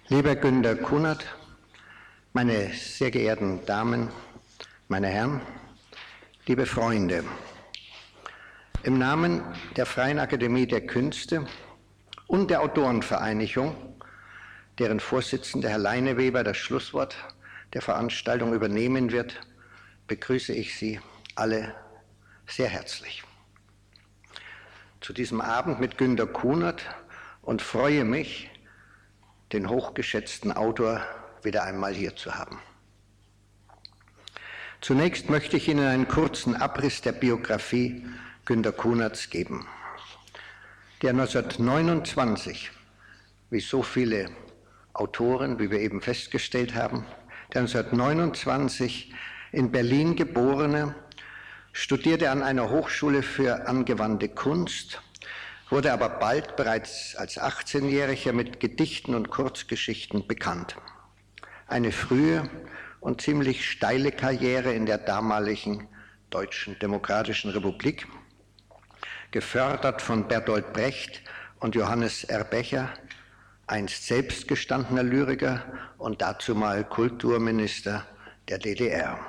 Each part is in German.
Lieber Günter Kunert, meine sehr geehrten Damen, meine Herren, liebe Freunde, im Namen der Freien Akademie der Künste und der Autorenvereinigung, deren Vorsitzender Herr Leineweber das Schlusswort der Veranstaltung übernehmen wird, begrüße ich Sie alle sehr herzlich zu diesem Abend mit Günter Kunert und freue mich, den hochgeschätzten Autor wieder einmal hier zu haben. Zunächst möchte ich Ihnen einen kurzen Abriss der Biografie Günter Kunerts geben, der 1929, wie so viele Autoren, wie wir eben festgestellt haben, der 1929 in Berlin geborene, studierte an einer Hochschule für angewandte Kunst, wurde aber bald bereits als 18-Jähriger mit Gedichten und Kurzgeschichten bekannt. Eine frühe und ziemlich steile Karriere in der damaligen Deutschen Demokratischen Republik, gefördert von Bertolt Brecht und Johannes R. Becher, einst selbstgestandener Lyriker und dazumal Kulturminister der DDR.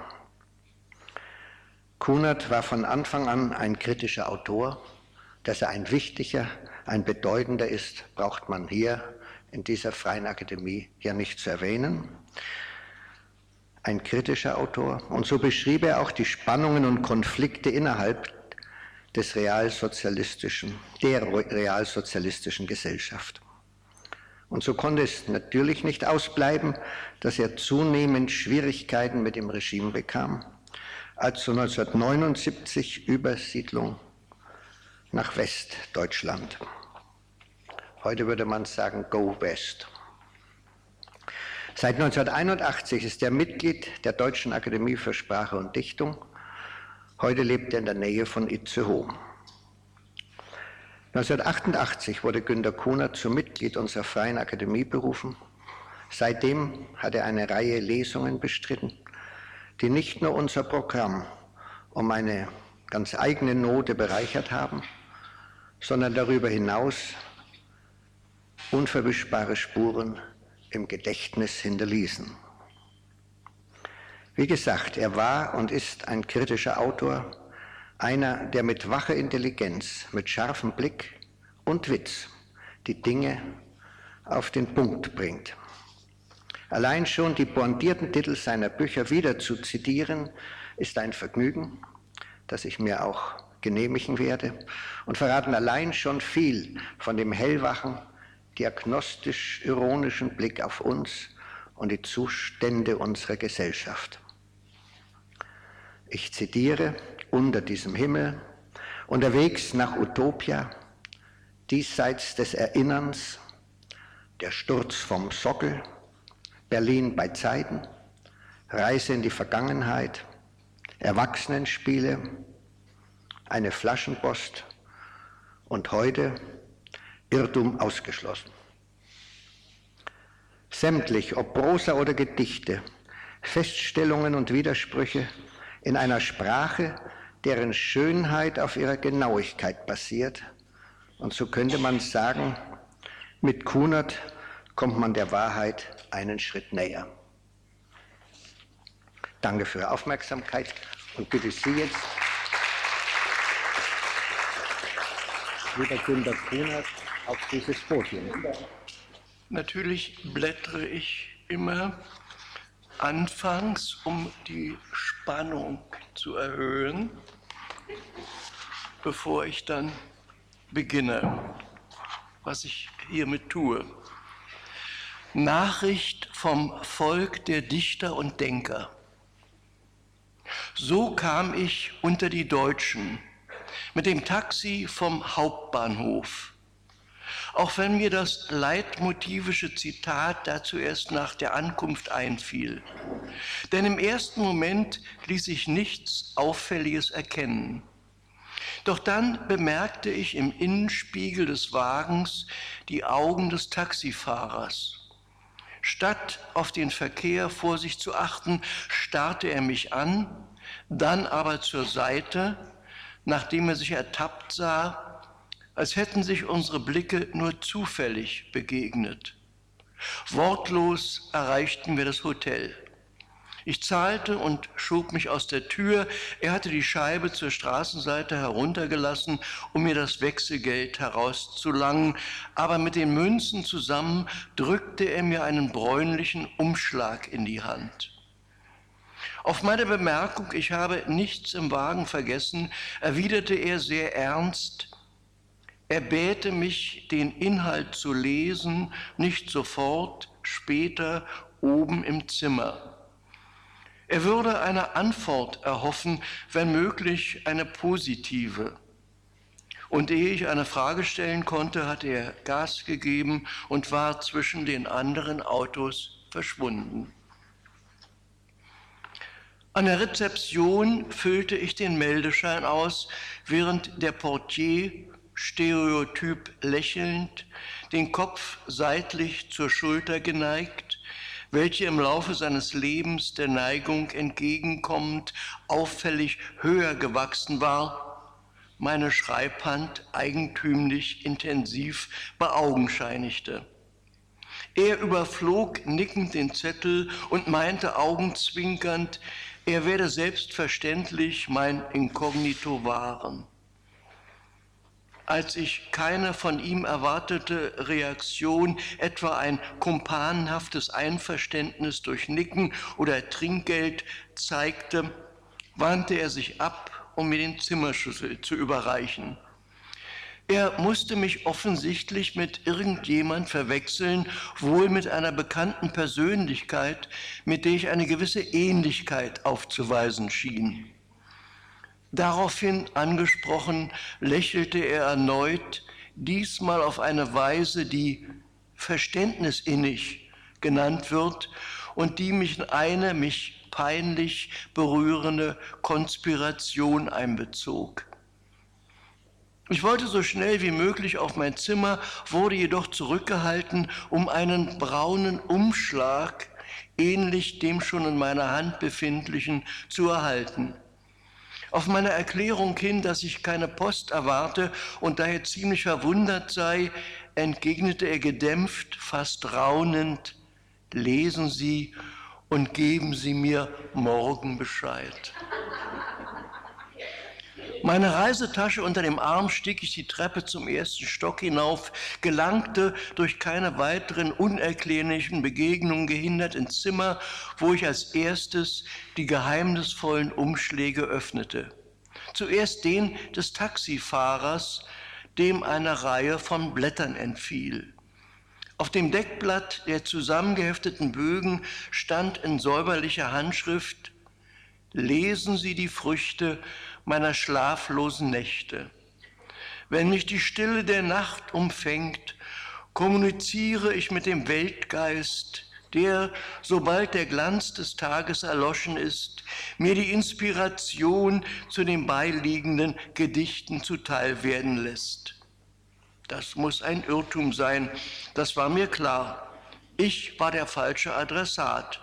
Kunert war von Anfang an ein kritischer Autor. Dass er ein wichtiger, ein bedeutender ist, braucht man hier in dieser Freien Akademie ja nicht zu erwähnen. Ein kritischer Autor. Und so beschrieb er auch die Spannungen und Konflikte innerhalb der realsozialistischen Gesellschaft. Und so konnte es natürlich nicht ausbleiben, dass er zunehmend Schwierigkeiten mit dem Regime bekam, als so 1979 Übersiedlung nach Westdeutschland. Heute würde man sagen, Go West. Seit 1981 ist er Mitglied der Deutschen Akademie für Sprache und Dichtung. Heute lebt er in der Nähe von Itzehoe. 1988 wurde Günter Kunert zum Mitglied unserer Freien Akademie berufen. Seitdem hat er eine Reihe Lesungen bestritten, die nicht nur unser Programm um eine ganz eigene Note bereichert haben, sondern darüber hinaus unverwischbare Spuren im Gedächtnis hinterließen. Wie gesagt, er war und ist ein kritischer Autor, einer, der mit wacher Intelligenz, mit scharfem Blick und Witz die Dinge auf den Punkt bringt. Allein schon die pointierten Titel seiner Bücher wieder zu zitieren, ist ein Vergnügen, das ich mir auch genehmigen werde, und verraten allein schon viel von dem hellwachen, diagnostisch-ironischen Blick auf uns und die Zustände unserer Gesellschaft. Ich zitiere: Unter diesem Himmel, unterwegs nach Utopia, diesseits des Erinnerns, der Sturz vom Sockel, Berlin bei Zeiten, Reise in die Vergangenheit, Erwachsenenspiele, eine Flaschenpost und heute Irrtum ausgeschlossen. Sämtlich, ob Prosa oder Gedichte, Feststellungen und Widersprüche in einer Sprache, deren Schönheit auf ihrer Genauigkeit basiert. Und so könnte man sagen, mit Kunert kommt man der Wahrheit einen Schritt näher. Danke für Ihre Aufmerksamkeit und bitte Sie jetzt, lieber Günter Kunert, auf dieses Podium. Natürlich blättere ich immer anfangs, um die Spannung zu erhöhen, bevor ich dann beginne, was ich hiermit tue. Nachricht vom Volk der Dichter und Denker. So kam ich unter die Deutschen mit dem Taxi vom Hauptbahnhof. Auch wenn mir das leitmotivische Zitat dazu erst nach der Ankunft einfiel. Denn im ersten Moment ließ sich nichts Auffälliges erkennen. Doch dann bemerkte ich im Innenspiegel des Wagens die Augen des Taxifahrers. Statt auf den Verkehr vor sich zu achten, starrte er mich an, dann aber zur Seite, nachdem er sich ertappt sah, als hätten sich unsere Blicke nur zufällig begegnet. Wortlos erreichten wir das Hotel. Ich zahlte und schob mich aus der Tür. Er hatte die Scheibe zur Straßenseite heruntergelassen, um mir das Wechselgeld herauszulangen, aber mit den Münzen zusammen drückte er mir einen bräunlichen Umschlag in die Hand. Auf meine Bemerkung, ich habe nichts im Wagen vergessen, erwiderte er sehr ernst: Er bäte mich, den Inhalt zu lesen, nicht sofort, später, oben im Zimmer. Er würde eine Antwort erhoffen, wenn möglich eine positive. Und ehe ich eine Frage stellen konnte, hatte er Gas gegeben und war zwischen den anderen Autos verschwunden. An der Rezeption füllte ich den Meldeschein aus, während der Portier, stereotyp lächelnd, den Kopf seitlich zur Schulter geneigt, welche im Laufe seines Lebens der Neigung entgegenkommend auffällig höher gewachsen war, meine Schreibhand eigentümlich intensiv beaugenscheinigte. Er überflog nickend den Zettel und meinte augenzwinkernd, er werde selbstverständlich mein Inkognito wahren. Als ich keine von ihm erwartete Reaktion, etwa ein kumpanenhaftes Einverständnis durch Nicken oder Trinkgeld zeigte, wandte er sich ab, um mir den Zimmerschlüssel zu überreichen. Er musste mich offensichtlich mit irgendjemand verwechseln, wohl mit einer bekannten Persönlichkeit, mit der ich eine gewisse Ähnlichkeit aufzuweisen schien. Daraufhin angesprochen, lächelte er erneut, diesmal auf eine Weise, die verständnisinnig genannt wird und die mich in eine mich peinlich berührende Konspiration einbezog. Ich wollte so schnell wie möglich auf mein Zimmer, wurde jedoch zurückgehalten, um einen braunen Umschlag, ähnlich dem schon in meiner Hand befindlichen, zu erhalten. Auf meine Erklärung hin, dass ich keine Post erwarte und daher ziemlich verwundert sei, entgegnete er gedämpft, fast raunend: Lesen Sie und geben Sie mir morgen Bescheid. Meine Reisetasche unter dem Arm stieg ich die Treppe zum ersten Stock hinauf, gelangte durch keine weiteren unerklärlichen Begegnungen gehindert ins Zimmer, wo ich als erstes die geheimnisvollen Umschläge öffnete. Zuerst den des Taxifahrers, dem eine Reihe von Blättern entfiel. Auf dem Deckblatt der zusammengehefteten Bögen stand in säuberlicher Handschrift: Lesen Sie die Früchte meiner schlaflosen Nächte. Wenn mich die Stille der Nacht umfängt, kommuniziere ich mit dem Weltgeist, der, sobald der Glanz des Tages erloschen ist, mir die Inspiration zu den beiliegenden Gedichten zuteil werden lässt. Das muss ein Irrtum sein, das war mir klar. Ich war der falsche Adressat.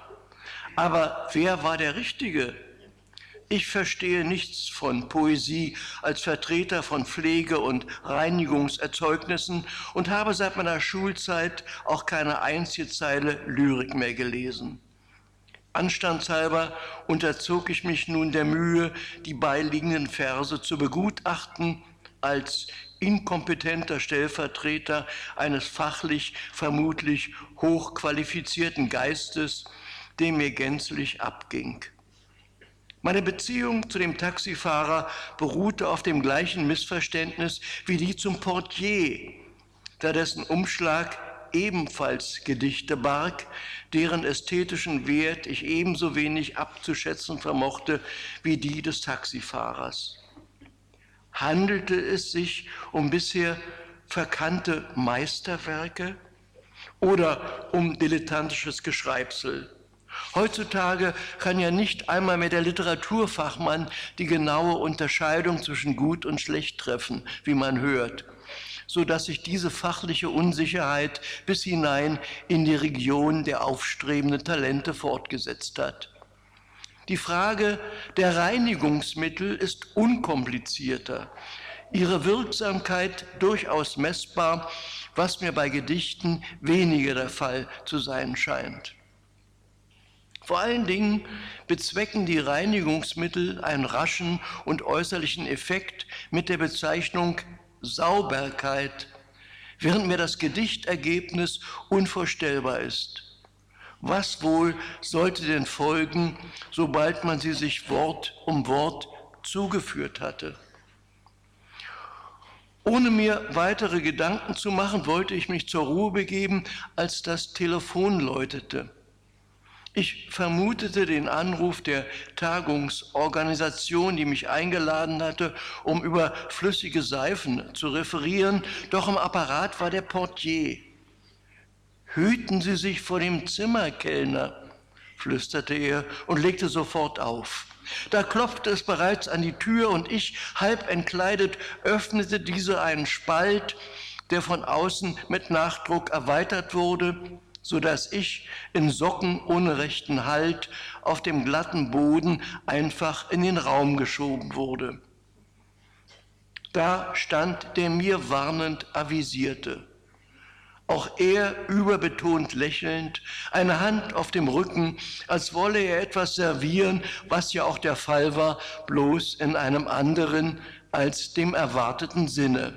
Aber wer war der Richtige? Ich verstehe nichts von Poesie als Vertreter von Pflege- und Reinigungserzeugnissen und habe seit meiner Schulzeit auch keine einzige Zeile Lyrik mehr gelesen. Anstandshalber unterzog ich mich nun der Mühe, die beiliegenden Verse zu begutachten, als inkompetenter Stellvertreter eines fachlich vermutlich hochqualifizierten Geistes, dem mir gänzlich abging. Meine Beziehung zu dem Taxifahrer beruhte auf dem gleichen Missverständnis wie die zum Portier, da dessen Umschlag ebenfalls Gedichte barg, deren ästhetischen Wert ich ebenso wenig abzuschätzen vermochte wie die des Taxifahrers. Handelte es sich um bisher verkannte Meisterwerke oder um dilettantisches Geschreibsel? Heutzutage kann ja nicht einmal mehr der Literaturfachmann die genaue Unterscheidung zwischen gut und schlecht treffen, wie man hört, so dass sich diese fachliche Unsicherheit bis hinein in die Region der aufstrebenden Talente fortgesetzt hat. Die Frage der Reinigungsmittel ist unkomplizierter. ihre Wirksamkeit durchaus messbar, was mir bei Gedichten weniger der Fall zu sein scheint. Vor allen Dingen bezwecken die Reinigungsmittel einen raschen und äußerlichen Effekt mit der Bezeichnung Sauberkeit, während mir das Gedichtergebnis unvorstellbar ist. Was wohl sollte denn folgen, sobald man sie sich Wort um Wort zugeführt hatte? Ohne mir weitere Gedanken zu machen, wollte ich mich zur Ruhe begeben, als das Telefon läutete. Ich vermutete den Anruf der Tagungsorganisation, die mich eingeladen hatte, um über flüssige Seifen zu referieren, doch im Apparat war der Portier. »Hüten Sie sich vor dem Zimmerkellner«, flüsterte er und legte sofort auf. Da klopfte es bereits an die Tür und ich, halb entkleidet, öffnete diese einen Spalt, der von außen mit Nachdruck erweitert wurde, sodass ich in Socken ohne rechten Halt auf dem glatten Boden einfach in den Raum geschoben wurde. Da stand der mir warnend avisierte. Auch er überbetont lächelnd, eine Hand auf dem Rücken, als wolle er etwas servieren, was ja auch der Fall war, bloß in einem anderen als dem erwarteten Sinne.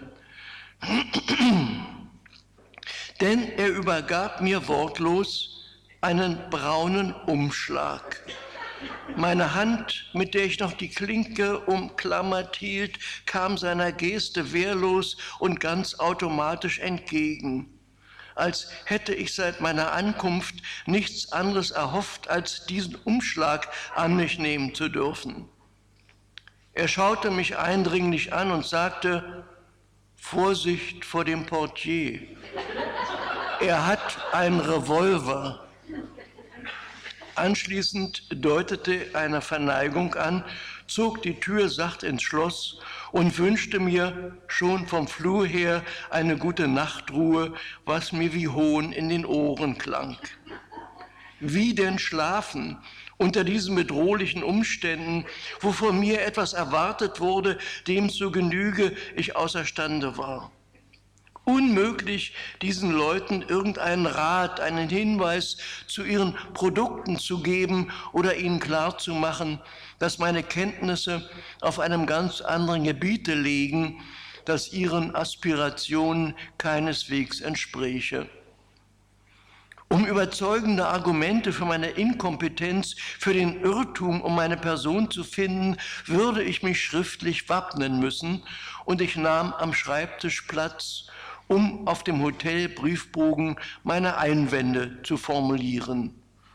Denn er übergab mir wortlos einen braunen Umschlag. Meine Hand, mit der ich noch die Klinke umklammert hielt, kam seiner Geste wehrlos und ganz automatisch entgegen, als hätte ich seit meiner Ankunft nichts anderes erhofft, als diesen Umschlag an mich nehmen zu dürfen. Er schaute mich eindringlich an und sagte, Vorsicht vor dem Portier. Er hat einen Revolver. Anschließend deutete eine Verneigung an, zog die Tür sacht ins Schloss und wünschte mir schon vom Flur her eine gute Nachtruhe, was mir wie Hohn in den Ohren klang. Wie denn schlafen unter diesen bedrohlichen Umständen, wo von mir etwas erwartet wurde, dem zu Genüge ich außerstande war? Unmöglich, diesen Leuten irgendeinen Rat, einen Hinweis zu ihren Produkten zu geben oder ihnen klarzumachen, dass meine Kenntnisse auf einem ganz anderen Gebiete liegen, das ihren Aspirationen keineswegs entspräche. Um überzeugende Argumente für meine Inkompetenz, für den Irrtum um meine Person zu finden, würde ich mich schriftlich wappnen müssen, und ich nahm am Schreibtisch Platz, um auf dem Hotelbriefbogen meine Einwände zu formulieren.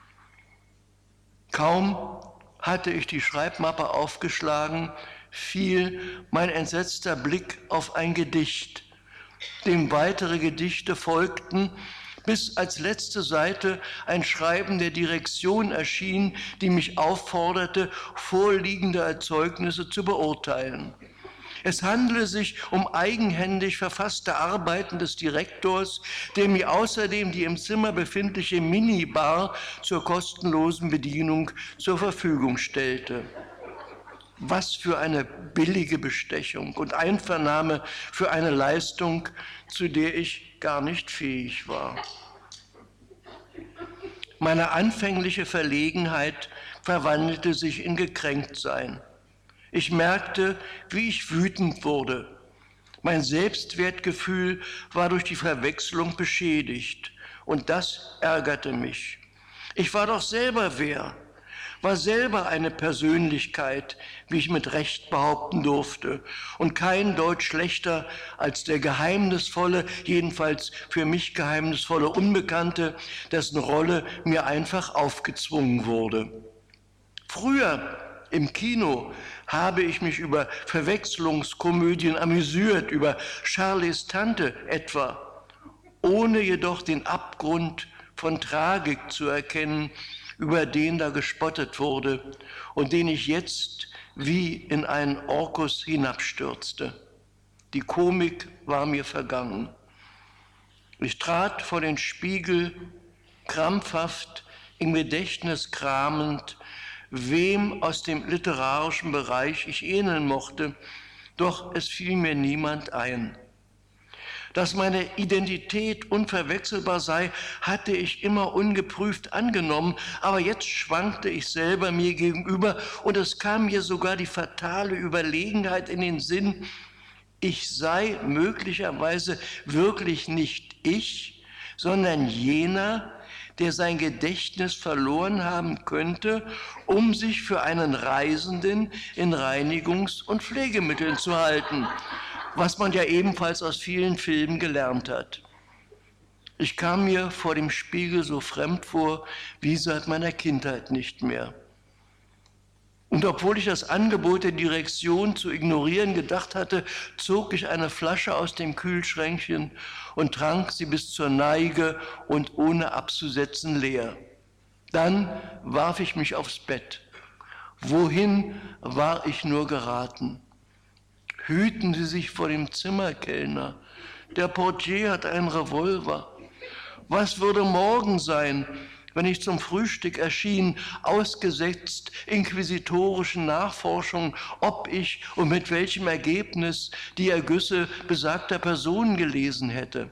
Kaum hatte ich die Schreibmappe aufgeschlagen, fiel mein entsetzter Blick auf ein Gedicht, dem weitere Gedichte folgten, bis als letzte Seite ein Schreiben der Direktion erschien, die mich aufforderte, vorliegende Erzeugnisse zu beurteilen. Es handele sich um eigenhändig verfasste Arbeiten des Direktors, der mir außerdem die im Zimmer befindliche Minibar zur kostenlosen Bedienung zur Verfügung stellte. Was für eine billige Bestechung und Einvernahme für eine Leistung, zu der ich gar nicht fähig war. Meine anfängliche Verlegenheit verwandelte sich in Gekränktsein. Ich merkte, wie ich wütend wurde. Mein Selbstwertgefühl war durch die Verwechslung beschädigt und das ärgerte mich. Ich war doch selber wer, war selber eine Persönlichkeit, wie ich mit Recht behaupten durfte, und kein Deut schlechter als der geheimnisvolle, jedenfalls für mich geheimnisvolle Unbekannte, dessen Rolle mir einfach aufgezwungen wurde. Früher im Kino habe ich mich über Verwechslungskomödien amüsiert, über Charlies Tante etwa, ohne jedoch den Abgrund von Tragik zu erkennen, über den da gespottet wurde und den ich jetzt wie in einen Orkus hinabstürzte. Die Komik war mir vergangen. Ich trat vor den Spiegel, krampfhaft im Gedächtnis kramend, wem aus dem literarischen Bereich ich ähneln mochte, Doch es fiel mir niemand ein. Dass meine Identität unverwechselbar sei, hatte ich immer ungeprüft angenommen, aber jetzt schwankte ich selber mir gegenüber und es kam mir sogar die fatale Überlegenheit in den Sinn, ich sei möglicherweise wirklich nicht ich, sondern jener, der sein Gedächtnis verloren haben könnte, um sich für einen Reisenden in Reinigungs- und Pflegemitteln zu halten, was man ja ebenfalls aus vielen Filmen gelernt hat. Ich kam mir vor dem Spiegel so fremd vor wie seit meiner Kindheit nicht mehr. Und obwohl ich das Angebot der Direktion zu ignorieren gedacht hatte, zog ich eine Flasche aus dem Kühlschränkchen und trank sie bis zur Neige und ohne abzusetzen leer. Dann warf ich mich aufs Bett. Wohin war ich nur geraten? Hüten Sie sich vor dem Zimmerkellner. Der Portier hat einen Revolver. Was würde morgen sein, wenn ich zum Frühstück erschien, ausgesetzt inquisitorischen Nachforschungen, ob ich und mit welchem Ergebnis die Ergüsse besagter Personen gelesen hätte?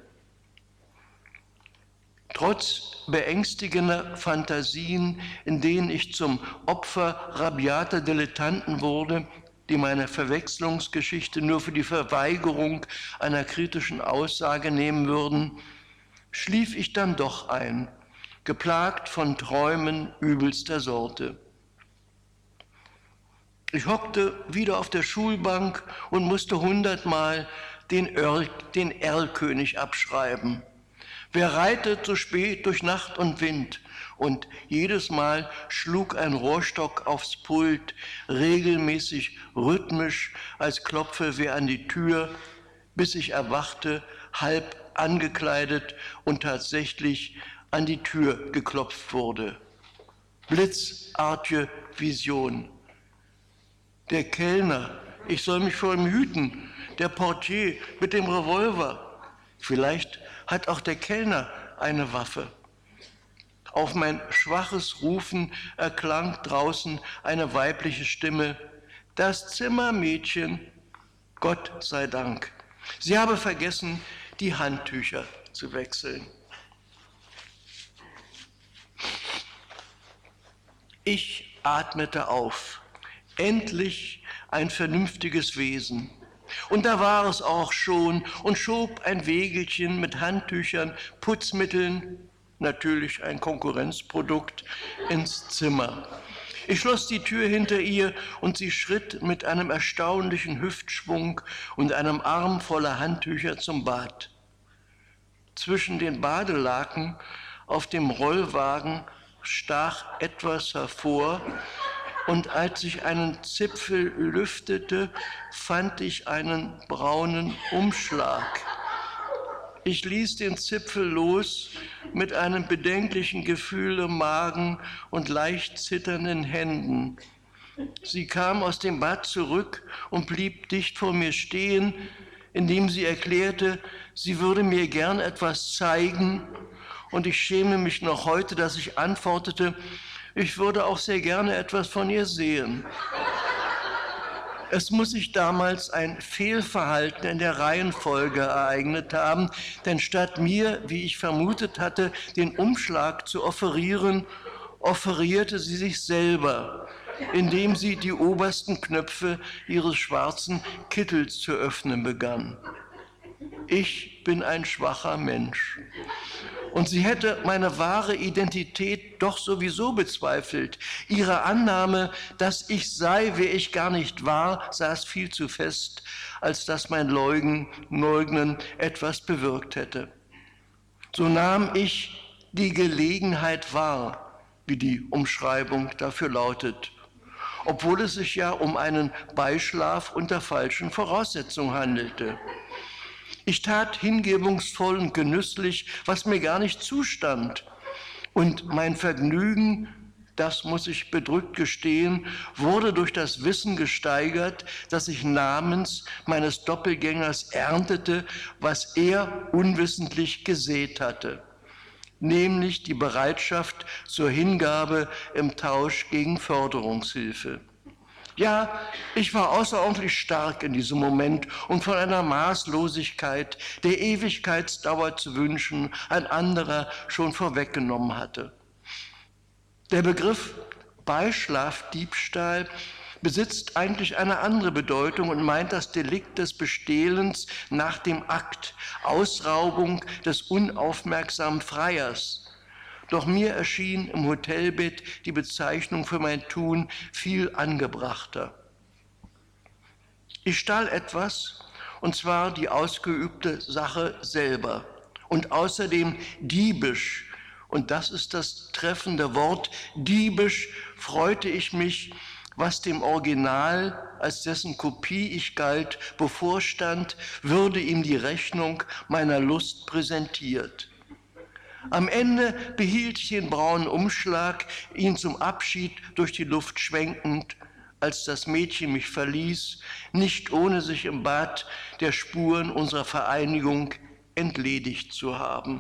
Trotz beängstigender Fantasien, in denen ich zum Opfer rabiater Dilettanten wurde, die meine Verwechslungsgeschichte nur für die Verweigerung einer kritischen Aussage nehmen würden, schlief ich dann doch ein, geplagt von Träumen übelster Sorte. Ich hockte wieder auf der Schulbank und musste 100-mal den Erlkönig abschreiben. Wer reitet so spät durch Nacht und Wind? Und jedes Mal schlug ein Rohrstock aufs Pult, regelmäßig, rhythmisch, als klopfe wer an die Tür, bis ich erwachte, halb angekleidet und tatsächlich an die Tür geklopft wurde. Blitzartige Vision. Der Kellner, ich soll mich vor ihm hüten, der Portier mit dem Revolver. Vielleicht hat auch der Kellner eine Waffe. Auf mein schwaches Rufen erklang draußen eine weibliche Stimme. Das Zimmermädchen, Gott sei Dank. Sie habe vergessen, die Handtücher zu wechseln. Ich atmete auf. Endlich ein vernünftiges Wesen. Und da war es auch schon und schob ein Wägelchen mit Handtüchern, Putzmitteln, natürlich ein Konkurrenzprodukt, ins Zimmer. Ich schloss die Tür hinter ihr und sie schritt mit einem erstaunlichen Hüftschwung und einem Arm voller Handtücher zum Bad. Zwischen den Badelaken auf dem Rollwagen stach etwas hervor, und als ich einen Zipfel lüftete, fand ich einen braunen Umschlag. Ich ließ den Zipfel los mit einem bedenklichen Gefühl im Magen und leicht zitternden Händen. Sie kam aus dem Bad zurück und blieb dicht vor mir stehen, indem sie erklärte, sie würde mir gern etwas zeigen, und ich schäme mich noch heute, dass ich antwortete, ich würde auch sehr gerne etwas von ihr sehen. Es muss sich damals ein Fehlverhalten in der Reihenfolge ereignet haben, denn statt mir, wie ich vermutet hatte, den Umschlag zu offerieren, offerierte sie sich selber, indem sie die obersten Knöpfe ihres schwarzen Kittels zu öffnen begann. Ich bin ein schwacher Mensch. Und sie hätte meine wahre Identität doch sowieso bezweifelt. Ihre Annahme, dass ich sei, wer ich gar nicht war, saß viel zu fest, als dass mein Leugnen etwas bewirkt hätte. So nahm ich die Gelegenheit wahr, wie die Umschreibung dafür lautet, obwohl es sich ja um einen Beischlaf unter falschen Voraussetzungen handelte. Ich tat hingebungsvoll und genüsslich, was mir gar nicht zustand. Und mein Vergnügen, das muss ich bedrückt gestehen, wurde durch das Wissen gesteigert, dass ich namens meines Doppelgängers erntete, was er unwissentlich gesät hatte, nämlich die Bereitschaft zur Hingabe im Tausch gegen Förderungshilfe. Ja, ich war außerordentlich stark in diesem Moment und von einer Maßlosigkeit, der Ewigkeitsdauer zu wünschen, ein anderer schon vorweggenommen hatte. Der Begriff Beischlafdiebstahl besitzt eigentlich eine andere Bedeutung und meint das Delikt des Bestehlens nach dem Akt, Ausraubung des unaufmerksamen Freiers. Doch mir erschien im Hotelbett die Bezeichnung für mein Tun viel angebrachter. Ich stahl etwas, und zwar die ausgeübte Sache selber und außerdem diebisch. Und das ist das treffende Wort. Diebisch freute ich mich, was dem Original, als dessen Kopie ich galt, bevorstand, würde ihm die Rechnung meiner Lust präsentiert. Am Ende behielt ich den braunen Umschlag, ihn zum Abschied durch die Luft schwenkend, als das Mädchen mich verließ, nicht ohne sich im Bad der Spuren unserer Vereinigung entledigt zu haben.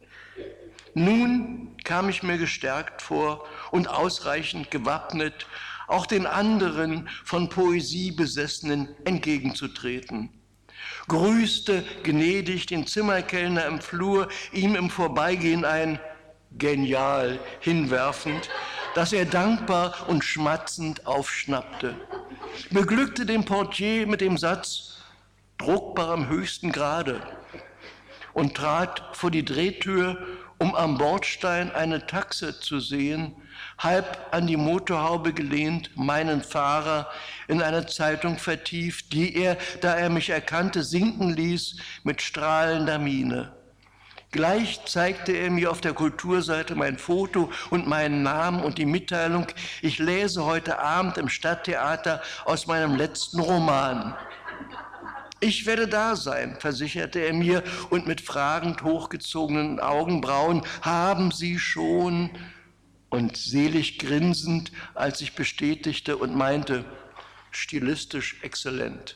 Nun kam ich mir gestärkt vor und ausreichend gewappnet, auch den anderen von Poesie Besessenen entgegenzutreten. Grüßte gnädig den Zimmerkellner im Flur, ihm im Vorbeigehen ein Genial hinwerfend, das er dankbar und schmatzend aufschnappte. Beglückte den Portier mit dem Satz, druckbar im höchsten Grade, und trat vor die Drehtür, um am Bordstein eine Taxe zu sehen, halb an die Motorhaube gelehnt, meinen Fahrer in eine Zeitung vertieft, die er, da er mich erkannte, sinken ließ mit strahlender Miene. Gleich zeigte er mir auf der Kulturseite mein Foto und meinen Namen und die Mitteilung, ich lese heute Abend im Stadttheater aus meinem letzten Roman. Ich werde da sein, versicherte er mir und mit fragend hochgezogenen Augenbrauen, haben Sie schon? Und selig grinsend, als ich bestätigte und meinte, stilistisch exzellent.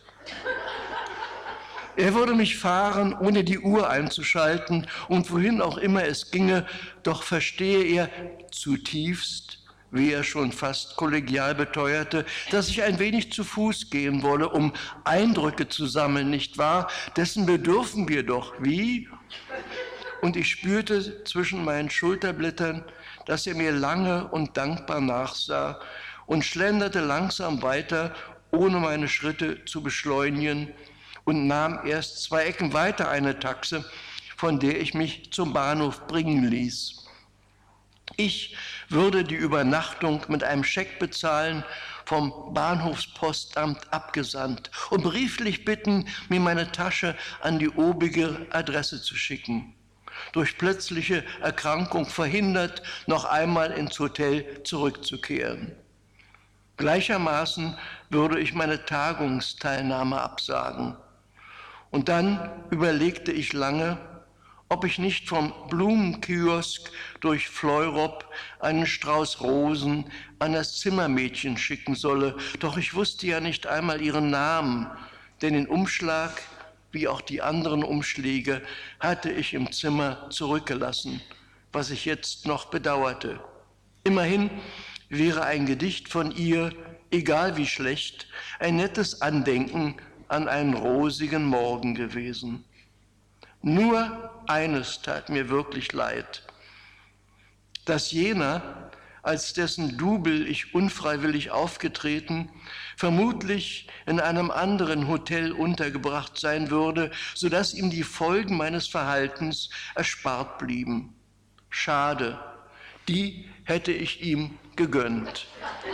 Er würde mich fahren, ohne die Uhr einzuschalten und wohin auch immer es ginge, doch verstehe er zutiefst, wie er schon fast kollegial beteuerte, dass ich ein wenig zu Fuß gehen wolle, um Eindrücke zu sammeln, nicht wahr? Dessen bedürfen wir doch, wie? Und ich spürte zwischen meinen Schulterblättern, dass er mir lange und dankbar nachsah und schlenderte langsam weiter, ohne meine Schritte zu beschleunigen, und nahm erst 2 Ecken weiter eine Taxe, von der ich mich zum Bahnhof bringen ließ. Ich würde die Übernachtung mit einem Scheck bezahlen, vom Bahnhofspostamt abgesandt, und brieflich bitten, mir meine Tasche an die obige Adresse zu schicken. Durch plötzliche Erkrankung verhindert, noch einmal ins Hotel zurückzukehren. Gleichermaßen würde ich meine Tagungsteilnahme absagen. Und dann überlegte ich lange, ob ich nicht vom Blumenkiosk durch Fleurop einen Strauß Rosen an das Zimmermädchen schicken solle. Doch ich wusste ja nicht einmal ihren Namen, denn den Umschlag, wie auch die anderen Umschläge, hatte ich im Zimmer zurückgelassen, was ich jetzt noch bedauerte. Immerhin wäre ein Gedicht von ihr, egal wie schlecht, ein nettes Andenken an einen rosigen Morgen gewesen. Nur eines tat mir wirklich leid, dass jener, als dessen Double ich unfreiwillig aufgetreten, vermutlich in einem anderen Hotel untergebracht sein würde, sodass ihm die Folgen meines Verhaltens erspart blieben. Schade, die hätte ich ihm gegönnt.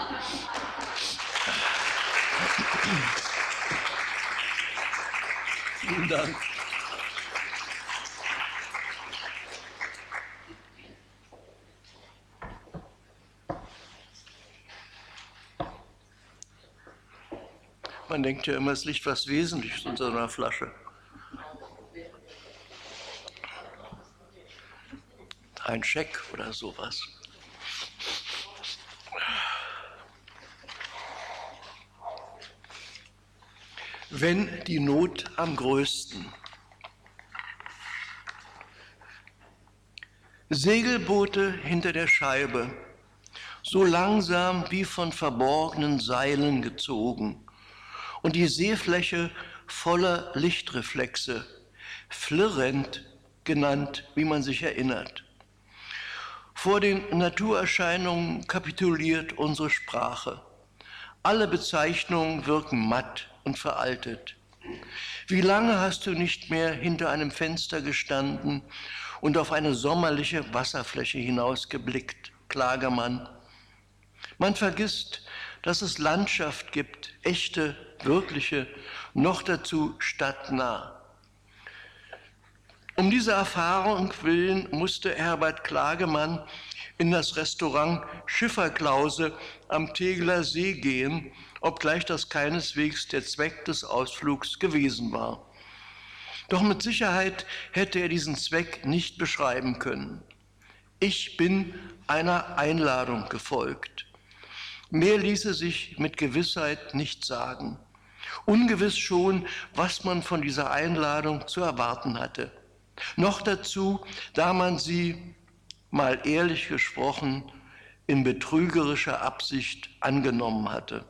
Vielen Dank. Man denkt ja immer, es liegt was Wesentliches unter so einer Flasche. Ein Scheck oder sowas. Wenn die Not am größten. Segelboote hinter der Scheibe, so langsam wie von verborgenen Seilen gezogen, und die Seefläche voller Lichtreflexe, flirrend genannt, wie man sich erinnert. Vor den Naturerscheinungen kapituliert unsere Sprache. Alle Bezeichnungen wirken matt und veraltet. Wie lange hast du nicht mehr hinter einem Fenster gestanden und auf eine sommerliche Wasserfläche hinausgeblickt, Klagemann? Man vergisst, dass es Landschaft gibt, echte, wirkliche, noch dazu stadtnah. Um diese Erfahrung willen musste Herbert Klagemann in das Restaurant Schifferklause am Tegeler See gehen, obgleich das keineswegs der Zweck des Ausflugs gewesen war. Doch mit Sicherheit hätte er diesen Zweck nicht beschreiben können. Ich bin einer Einladung gefolgt. Mehr ließe sich mit Gewissheit nicht sagen. Ungewiss schon, was man von dieser Einladung zu erwarten hatte. Noch dazu, da man sie, mal ehrlich gesprochen, in betrügerischer Absicht angenommen hatte.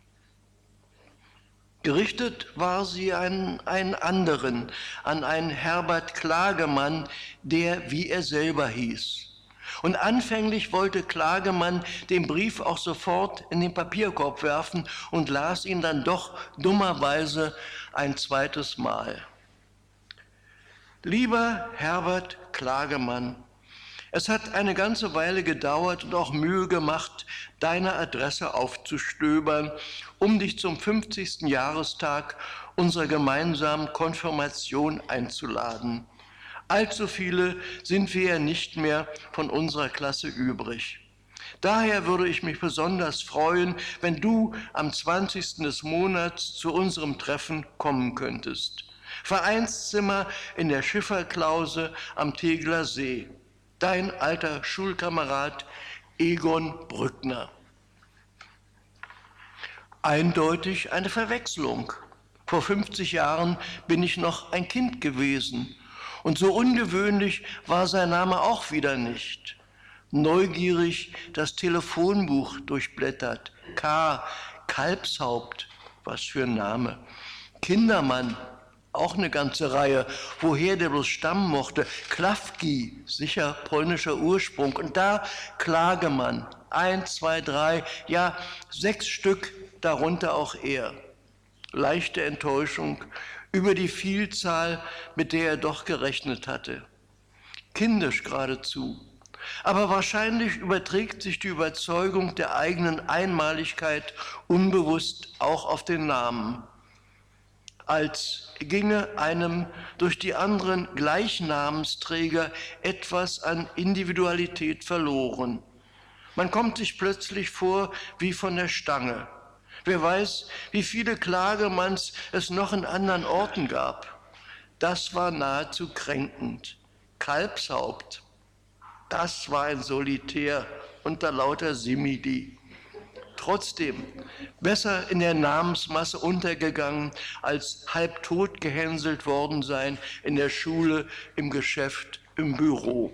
Gerichtet war sie an einen anderen, an einen Herbert Klagemann, der wie er selber hieß. Und anfänglich wollte Klagemann den Brief auch sofort in den Papierkorb werfen und las ihn dann doch dummerweise ein zweites Mal. Lieber Herbert Klagemann, es hat eine ganze Weile gedauert und auch Mühe gemacht, deine Adresse aufzustöbern, um dich zum 50. Jahrestag unserer gemeinsamen Konfirmation einzuladen. Allzu viele sind wir ja nicht mehr von unserer Klasse übrig. Daher würde ich mich besonders freuen, wenn du am 20. des Monats zu unserem Treffen kommen könntest. Vereinszimmer in der Schifferklause am Tegeler See. Dein alter Schulkamerad Egon Brückner. Eindeutig eine Verwechslung. Vor 50 Jahren bin ich noch ein Kind gewesen. Und so ungewöhnlich war sein Name auch wieder nicht. Neugierig das Telefonbuch durchblättert. K. Kalbshaupt, was für ein Name. Kindermann, auch eine ganze Reihe. Woher der bloß stammen mochte. Klawki, sicher polnischer Ursprung. Und da Klagemann, 1, 2, 3, ja 6 Stück, darunter auch er. Leichte Enttäuschung über die Vielzahl, mit der er doch gerechnet hatte. Kindisch geradezu. Aber wahrscheinlich überträgt sich die Überzeugung der eigenen Einmaligkeit unbewusst auch auf den Namen. Als ginge einem durch die anderen Gleichnamensträger etwas an Individualität verloren. Man kommt sich plötzlich vor wie von der Stange. Wer weiß, wie viele Klagemanns es noch in anderen Orten gab. Das war nahezu kränkend. Kalbshaupt, das war ein Solitär unter lauter Simili. Trotzdem besser in der Namensmasse untergegangen, als halbtot gehänselt worden sein in der Schule, im Geschäft, im Büro.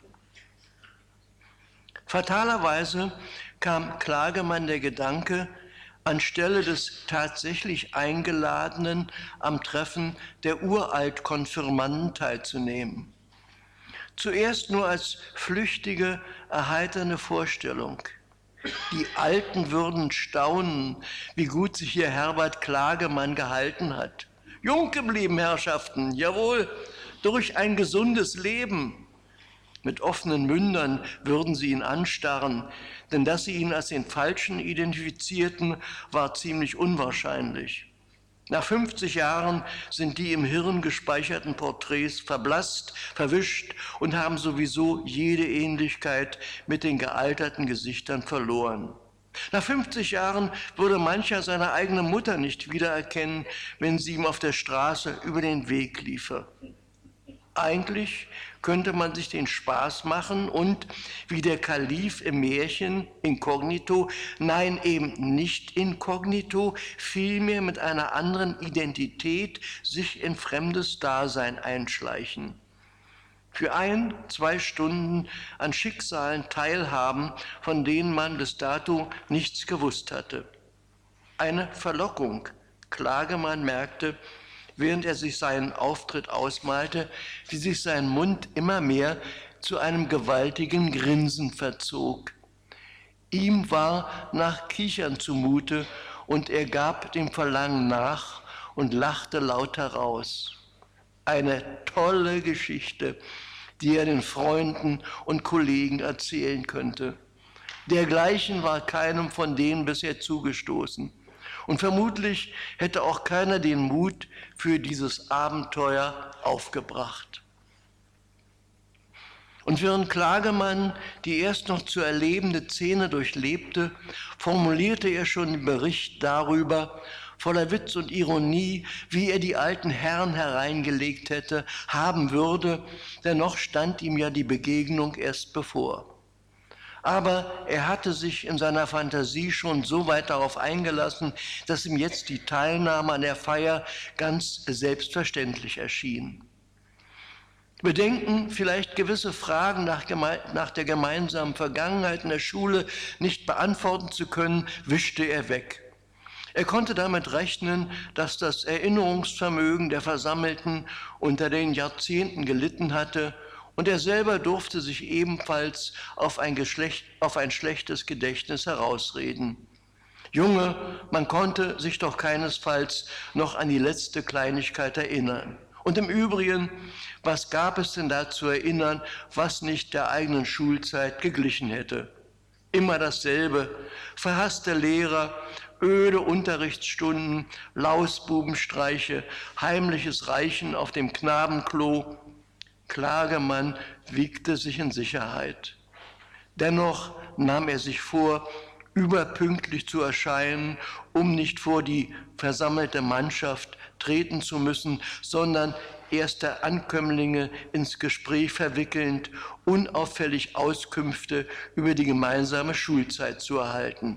Fatalerweise kam Klagemann der Gedanke, anstelle des tatsächlich Eingeladenen am Treffen der Uraltkonfirmanden teilzunehmen. Zuerst nur als flüchtige, erheiternde Vorstellung. Die Alten würden staunen, wie gut sich hier Herbert Klagemann gehalten hat. Jung geblieben, Herrschaften, jawohl, durch ein gesundes Leben. Mit offenen Mündern würden sie ihn anstarren, denn dass sie ihn als den Falschen identifizierten, war ziemlich unwahrscheinlich. Nach 50 Jahren sind die im Hirn gespeicherten Porträts verblasst, verwischt und haben sowieso jede Ähnlichkeit mit den gealterten Gesichtern verloren. Nach 50 Jahren würde mancher seine eigene Mutter nicht wiedererkennen, wenn sie ihm auf der Straße über den Weg liefe. Eigentlich könnte man sich den Spaß machen und, wie der Kalif im Märchen, inkognito, nein, eben nicht inkognito, vielmehr mit einer anderen Identität sich in fremdes Dasein einschleichen. für 1-2 Stunden an Schicksalen teilhaben, von denen man bis dato nichts gewusst hatte. Eine Verlockung, Klagemann merkte, während er sich seinen Auftritt ausmalte, wie sich sein Mund immer mehr zu einem gewaltigen Grinsen verzog. Ihm war nach Kichern zumute und er gab dem Verlangen nach und lachte laut heraus. Eine tolle Geschichte, die er den Freunden und Kollegen erzählen könnte. Dergleichen war keinem von denen bisher zugestoßen. Und vermutlich hätte auch keiner den Mut für dieses Abenteuer aufgebracht. Und während Klagemann die erst noch zu erlebende Szene durchlebte, formulierte er schon den Bericht darüber, voller Witz und Ironie, wie er die alten Herren hereingelegt hätte, haben würde, dennoch stand ihm ja die Begegnung erst bevor. Aber er hatte sich in seiner Fantasie schon so weit darauf eingelassen, dass ihm jetzt die Teilnahme an der Feier ganz selbstverständlich erschien. Bedenken, vielleicht gewisse Fragen nach der gemeinsamen Vergangenheit in der Schule nicht beantworten zu können, wischte er weg. Er konnte damit rechnen, dass das Erinnerungsvermögen der Versammelten unter den Jahrzehnten gelitten hatte, und er selber durfte sich ebenfalls auf ein schlechtes Gedächtnis herausreden. Junge, man konnte sich doch keinesfalls noch an die letzte Kleinigkeit erinnern. Und im Übrigen, was gab es denn da zu erinnern, was nicht der eigenen Schulzeit geglichen hätte? Immer dasselbe, verhasste Lehrer, öde Unterrichtsstunden, Lausbubenstreiche, heimliches Reichen auf dem Knabenklo. Klagemann wiegte sich in Sicherheit. Dennoch nahm er sich vor, überpünktlich zu erscheinen, um nicht vor die versammelte Mannschaft treten zu müssen, sondern erste Ankömmlinge ins Gespräch verwickelnd, unauffällig Auskünfte über die gemeinsame Schulzeit zu erhalten.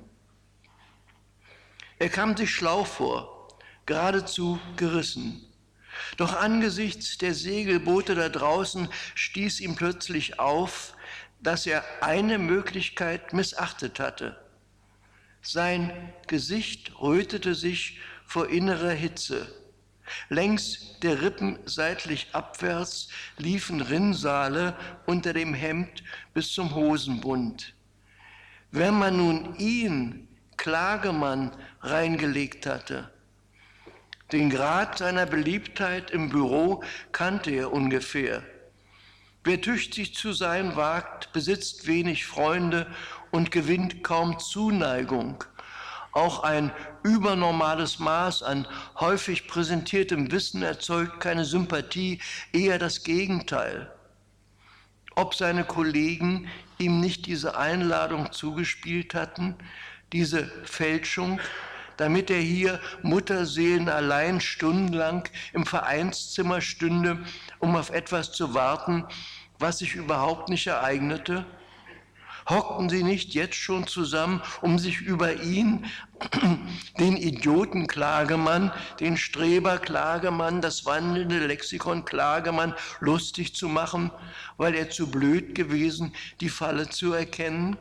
Er kam sich schlau vor, geradezu gerissen. Doch angesichts der Segelboote da draußen stieß ihm plötzlich auf, dass er eine Möglichkeit missachtet hatte. Sein Gesicht rötete sich vor innerer Hitze. Längs der Rippen seitlich abwärts liefen Rinnsale unter dem Hemd bis zum Hosenbund. Wenn man nun ihn, Klagemann, reingelegt hatte, den Grad seiner Beliebtheit im Büro kannte er ungefähr. Wer tüchtig zu sein wagt, besitzt wenig Freunde und gewinnt kaum Zuneigung. Auch ein übernormales Maß an häufig präsentiertem Wissen erzeugt keine Sympathie, eher das Gegenteil. Ob seine Kollegen ihm nicht diese Einladung zugespielt hatten, diese Fälschung, damit er hier mutterseelenallein stundenlang im Vereinszimmer stünde, um auf etwas zu warten, was sich überhaupt nicht ereignete? Hockten sie nicht jetzt schon zusammen, um sich über ihn, den Idioten Klagemann, den Streber Klagemann, das wandelnde Lexikon Klagemann lustig zu machen, weil er zu blöd gewesen, die Falle zu erkennen?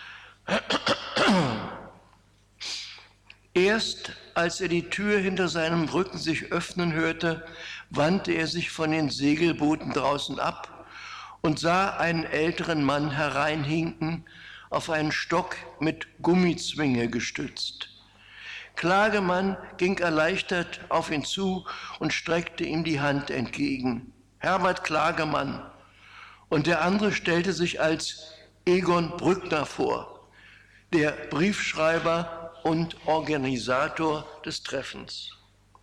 Erst als er die Tür hinter seinem Rücken sich öffnen hörte, wandte er sich von den Segelbooten draußen ab und sah einen älteren Mann hereinhinken, auf einen Stock mit Gummizwinge gestützt. Klagemann ging erleichtert auf ihn zu und streckte ihm die Hand entgegen. Herbert Klagemann. Und der andere stellte sich als Egon Brückner vor, der Briefschreiber und Organisator des Treffens.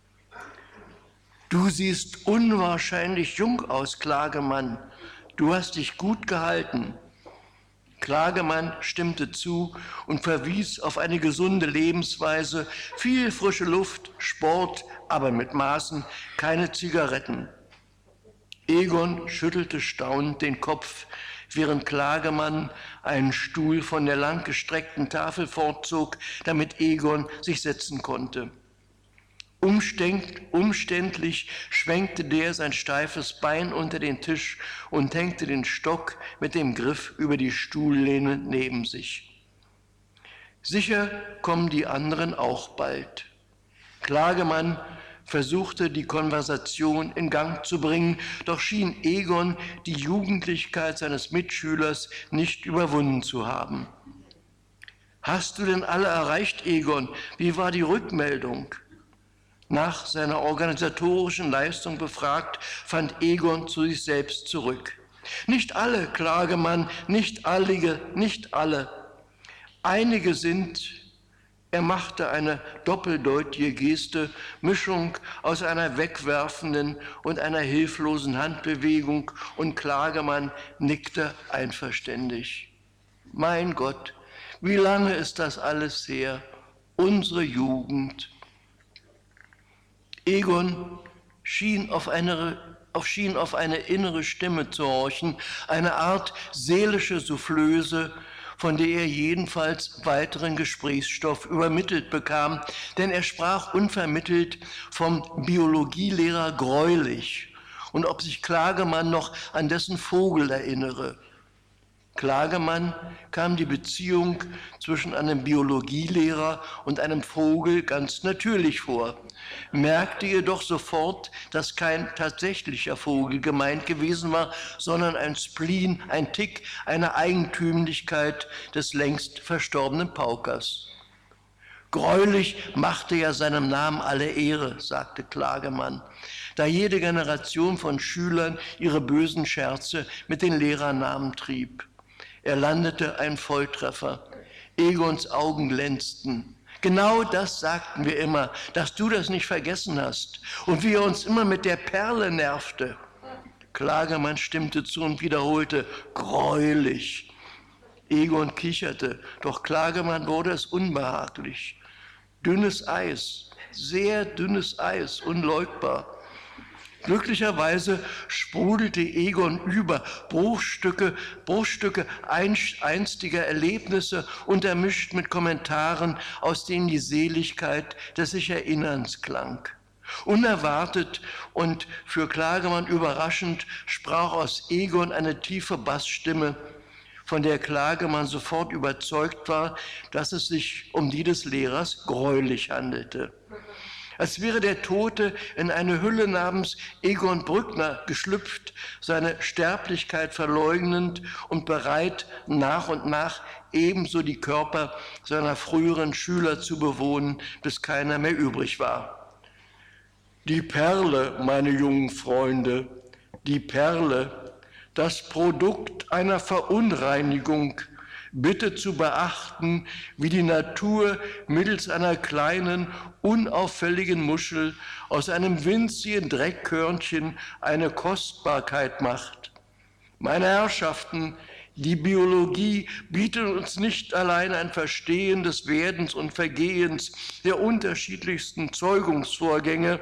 Du siehst unwahrscheinlich jung aus, Klagemann. Du hast dich gut gehalten. Klagemann stimmte zu und verwies auf eine gesunde Lebensweise, viel frische Luft, Sport, aber mit Maßen, keine Zigaretten. Egon schüttelte staunend den Kopf, während Klagemann einen Stuhl von der langgestreckten Tafel fortzog, damit Egon sich setzen konnte. Umständlich schwenkte der sein steifes Bein unter den Tisch und hängte den Stock mit dem Griff über die Stuhllehne neben sich. Sicher kommen die anderen auch bald. Klagemann versuchte, die Konversation in Gang zu bringen, doch schien Egon die Jugendlichkeit seines Mitschülers nicht überwunden zu haben. »Hast du denn alle erreicht, Egon? Wie war die Rückmeldung?« Nach seiner organisatorischen Leistung befragt, fand Egon zu sich selbst zurück. »Nicht alle, Klagemann, nicht alle. Einige sind«, er machte eine doppeldeutige Geste, Mischung aus einer wegwerfenden und einer hilflosen Handbewegung, und Klagemann nickte einverständig. »Mein Gott, wie lange ist das alles her? Unsere Jugend.« Egon schien auf eine innere Stimme zu horchen, eine Art seelische Soufflöse, von der er jedenfalls weiteren Gesprächsstoff übermittelt bekam, denn er sprach unvermittelt vom Biologielehrer Greulich und ob sich Klagemann noch an dessen Vogel erinnere. Klagemann kam die Beziehung zwischen einem Biologielehrer und einem Vogel ganz natürlich vor, merkte jedoch sofort, dass kein tatsächlicher Vogel gemeint gewesen war, sondern ein Spleen, ein Tick, eine Eigentümlichkeit des längst verstorbenen Paukers. Greulich machte ja seinem Namen alle Ehre, sagte Klagemann, da jede Generation von Schülern ihre bösen Scherze mit den Lehrernamen trieb. Er landete ein Volltreffer. Egons Augen glänzten. Genau das sagten wir immer, dass du das nicht vergessen hast und wie er uns immer mit der Perle nervte. Klagemann stimmte zu und wiederholte, greulich. Egon kicherte, doch Klagemann wurde es unbehaglich. Dünnes Eis, sehr dünnes Eis, unleugbar. Glücklicherweise sprudelte Egon über, Bruchstücke einstiger Erlebnisse, untermischt mit Kommentaren, aus denen die Seligkeit des sich Erinnerns klang. Unerwartet und für Klagemann überraschend sprach aus Egon eine tiefe Bassstimme, von der Klagemann sofort überzeugt war, dass es sich um die des Lehrers Greulich handelte. Als wäre der Tote in eine Hülle namens Egon Brückner geschlüpft, seine Sterblichkeit verleugnend und bereit, nach und nach ebenso die Körper seiner früheren Schüler zu bewohnen, bis keiner mehr übrig war. Die Perle, meine jungen Freunde, die Perle, das Produkt einer Verunreinigung, bitte zu beachten, wie die Natur mittels einer kleinen, unauffälligen Muschel aus einem winzigen Dreckkörnchen eine Kostbarkeit macht. Meine Herrschaften, die Biologie bietet uns nicht allein ein Verstehen des Werdens und Vergehens der unterschiedlichsten Zeugungsvorgänge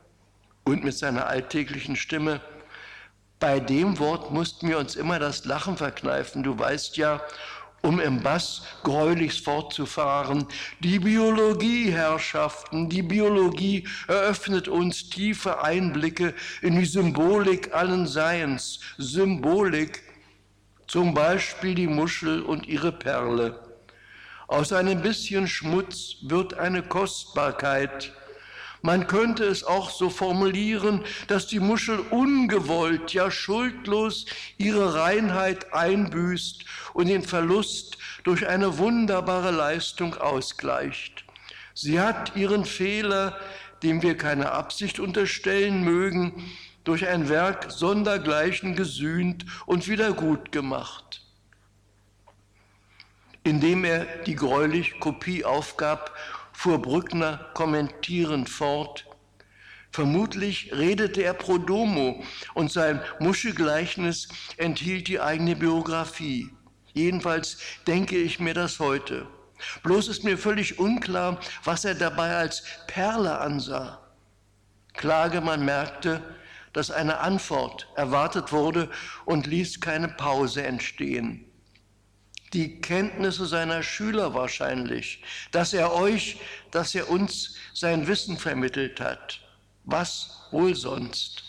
und mit seiner alltäglichen Stimme. Bei dem Wort mussten wir uns immer das Lachen verkneifen, du weißt ja, um im Bass greulichst fortzufahren. Die Biologie, Herrschaften, die Biologie eröffnet uns tiefe Einblicke in die Symbolik allen Seins. Symbolik, zum Beispiel die Muschel und ihre Perle. Aus einem bisschen Schmutz wird eine Kostbarkeit. Man könnte es auch so formulieren, dass die Muschel ungewollt, ja schuldlos ihre Reinheit einbüßt und den Verlust durch eine wunderbare Leistung ausgleicht. Sie hat ihren Fehler, dem wir keine Absicht unterstellen mögen, durch ein Werk sondergleichen gesühnt und wieder gut gemacht. Indem er die greulich Kopie aufgab, fuhr Brückner kommentierend fort. Vermutlich redete er pro domo und sein Muschelgleichnis enthielt die eigene Biografie. Jedenfalls denke ich mir das heute. Bloß ist mir völlig unklar, was er dabei als Perle ansah. Klagemann merkte, dass eine Antwort erwartet wurde und ließ keine Pause entstehen. Die Kenntnisse seiner Schüler wahrscheinlich, dass er uns sein Wissen vermittelt hat. Was wohl sonst?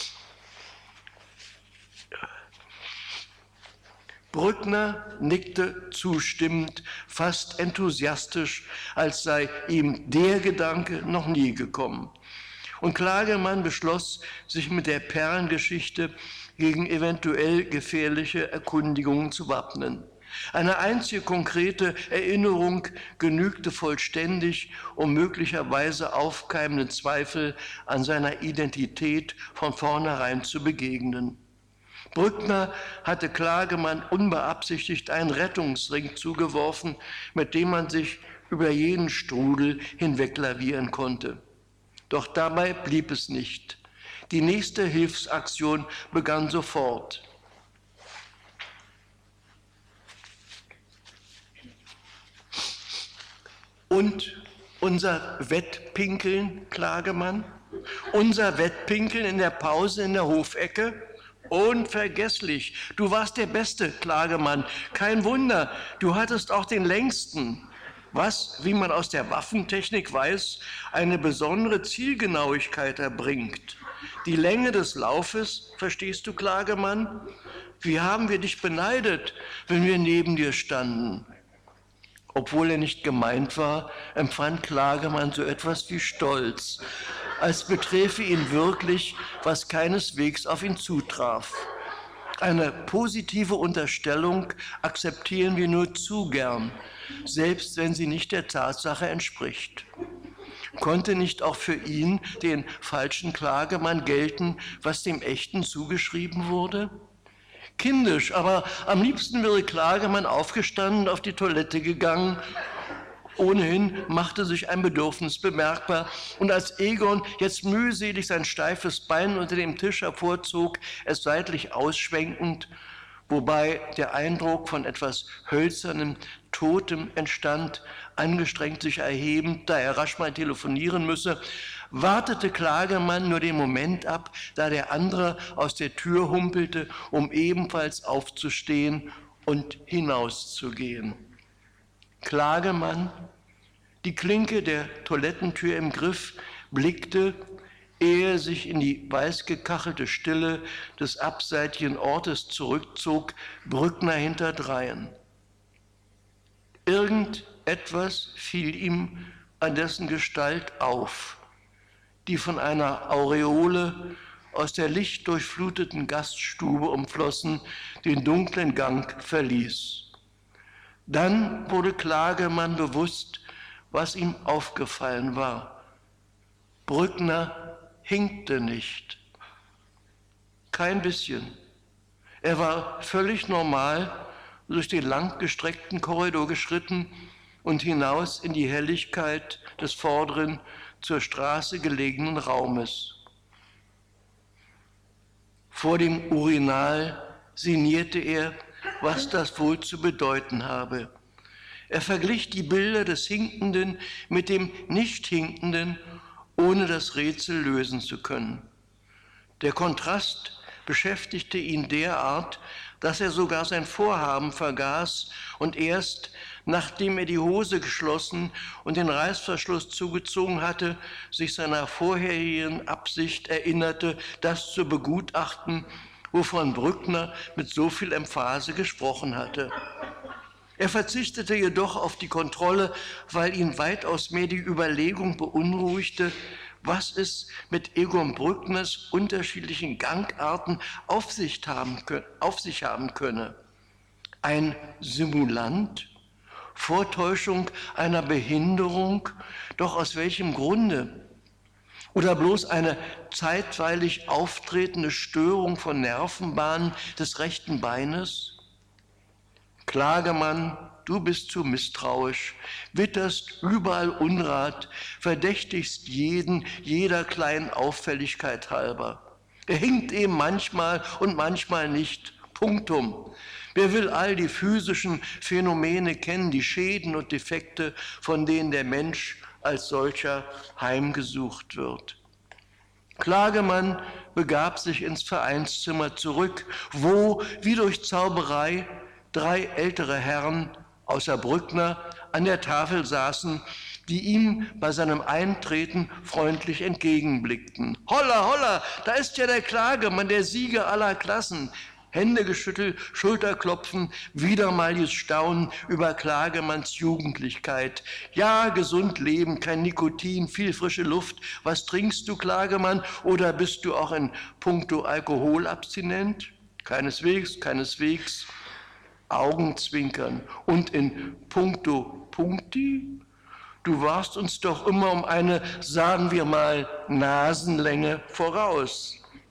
Brückner nickte zustimmend, fast enthusiastisch, als sei ihm der Gedanke noch nie gekommen. Und Klagemann beschloss, sich mit der Perlengeschichte gegen eventuell gefährliche Erkundigungen zu wappnen. Eine einzige konkrete Erinnerung genügte vollständig, um möglicherweise aufkeimenden Zweifel an seiner Identität von vornherein zu begegnen. Brückner hatte Klagemann unbeabsichtigt einen Rettungsring zugeworfen, mit dem man sich über jeden Strudel hinweglavieren konnte. Doch dabei blieb es nicht. Die nächste Hilfsaktion begann sofort. Und unser Wettpinkeln, Klagemann, unser Wettpinkeln in der Pause in der Hofecke, unvergesslich. Du warst der Beste, Klagemann. Kein Wunder, du hattest auch den längsten. Was, wie man aus der Waffentechnik weiß, eine besondere Zielgenauigkeit erbringt. Die Länge des Laufes, verstehst du, Klagemann? Wie haben wir dich beneidet, wenn wir neben dir standen? Obwohl er nicht gemeint war, empfand Klagemann so etwas wie Stolz, als beträfe ihn wirklich, was keineswegs auf ihn zutraf. Eine positive Unterstellung akzeptieren wir nur zu gern, selbst wenn sie nicht der Tatsache entspricht. Konnte nicht auch für ihn, den falschen Klagemann, gelten, was dem Echten zugeschrieben wurde? Kindisch, aber am liebsten wäre Klagemann aufgestanden und auf die Toilette gegangen. Ohnehin machte sich ein Bedürfnis bemerkbar, und als Egon jetzt mühselig sein steifes Bein unter dem Tisch hervorzog, es seitlich ausschwenkend, wobei der Eindruck von etwas Hölzernem, Totem entstand, angestrengt sich erhebend, da er rasch mal telefonieren müsse, wartete Klagemann nur den Moment ab, da der andere aus der Tür humpelte, um ebenfalls aufzustehen und hinauszugehen. Klagemann, die Klinke der Toilettentür im Griff, blickte, ehe er sich in die weißgekachelte Stille des abseitigen Ortes zurückzog, Brückner hinterdrein. Irgendetwas fiel ihm an dessen Gestalt auf, die von einer Aureole aus der lichtdurchfluteten Gaststube umflossen, den dunklen Gang verließ. Dann wurde Klagemann bewusst, was ihm aufgefallen war. Brückner hinkte nicht. Kein bisschen. Er war völlig normal durch den langgestreckten Korridor geschritten und hinaus in die Helligkeit des vorderen, zur Straße gelegenen Raumes. Vor dem Urinal sinnierte er, was das wohl zu bedeuten habe. Er verglich die Bilder des Hinkenden mit dem Nicht-Hinkenden, ohne das Rätsel lösen zu können. Der Kontrast beschäftigte ihn derart, dass er sogar sein Vorhaben vergaß und erst, nachdem er die Hose geschlossen und den Reißverschluss zugezogen hatte, sich seiner vorherigen Absicht erinnerte, das zu begutachten, wovon Brückner mit so viel Emphase gesprochen hatte. Er verzichtete jedoch auf die Kontrolle, weil ihn weitaus mehr die Überlegung beunruhigte, was es mit Egon Brückners unterschiedlichen Gangarten auf sich haben könne. Ein Simulant? Vortäuschung einer Behinderung? Doch aus welchem Grunde? Oder bloß eine zeitweilig auftretende Störung von Nervenbahnen des rechten Beines? Klagemann, du bist zu misstrauisch, witterst überall Unrat, verdächtigst jeden, jeder kleinen Auffälligkeit halber. Er hinkt eben manchmal und manchmal nicht. Punktum. Wer will all die physischen Phänomene kennen, die Schäden und Defekte, von denen der Mensch als solcher heimgesucht wird? Klagemann begab sich ins Vereinszimmer zurück, wo, wie durch Zauberei, 3 ältere Herren außer Brückner an der Tafel saßen, die ihm bei seinem Eintreten freundlich entgegenblickten. Holla, holla, da ist ja der Klagemann, der Sieger aller Klassen. Hände geschüttelt, Schulterklopfen, wiedermaliges Staunen über Klagemanns Jugendlichkeit. Ja, gesund leben, kein Nikotin, viel frische Luft. Was trinkst du, Klagemann? Oder bist du auch in puncto Alkohol abstinent? Keineswegs, keineswegs. Augenzwinkern. Und in puncto Punkti? Du warst uns doch immer um eine, sagen wir mal, Nasenlänge voraus.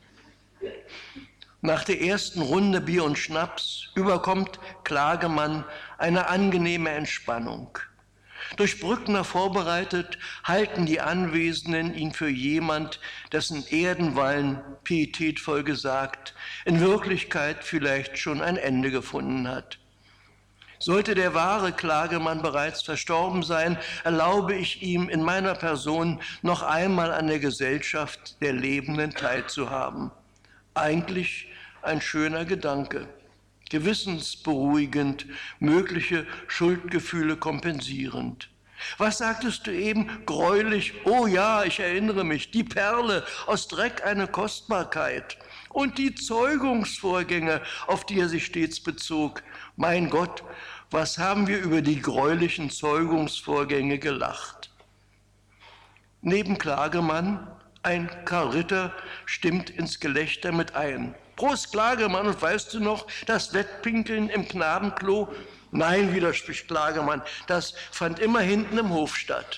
Nach der ersten Runde Bier und Schnaps überkommt Klagemann eine angenehme Entspannung. Durch Brückner vorbereitet, halten die Anwesenden ihn für jemand, dessen Erdenwallen, pietätvoll gesagt, in Wirklichkeit vielleicht schon ein Ende gefunden hat. Sollte der wahre Klagemann bereits verstorben sein, erlaube ich ihm in meiner Person noch einmal an der Gesellschaft der Lebenden teilzuhaben. Eigentlich ein schöner Gedanke, gewissensberuhigend, mögliche Schuldgefühle kompensierend. Was sagtest du eben? Greulich, oh ja, ich erinnere mich, die Perle, aus Dreck eine Kostbarkeit. Und die Zeugungsvorgänge, auf die er sich stets bezog. Mein Gott, was haben wir über die greulichen Zeugungsvorgänge gelacht. Neben Klagemann, ein Karl Ritter, stimmt ins Gelächter mit ein. Prost, Klagemann, und weißt du noch, das Wettpinkeln im Knabenklo? Nein, widerspricht Klagemann, das fand immer hinten im Hof statt.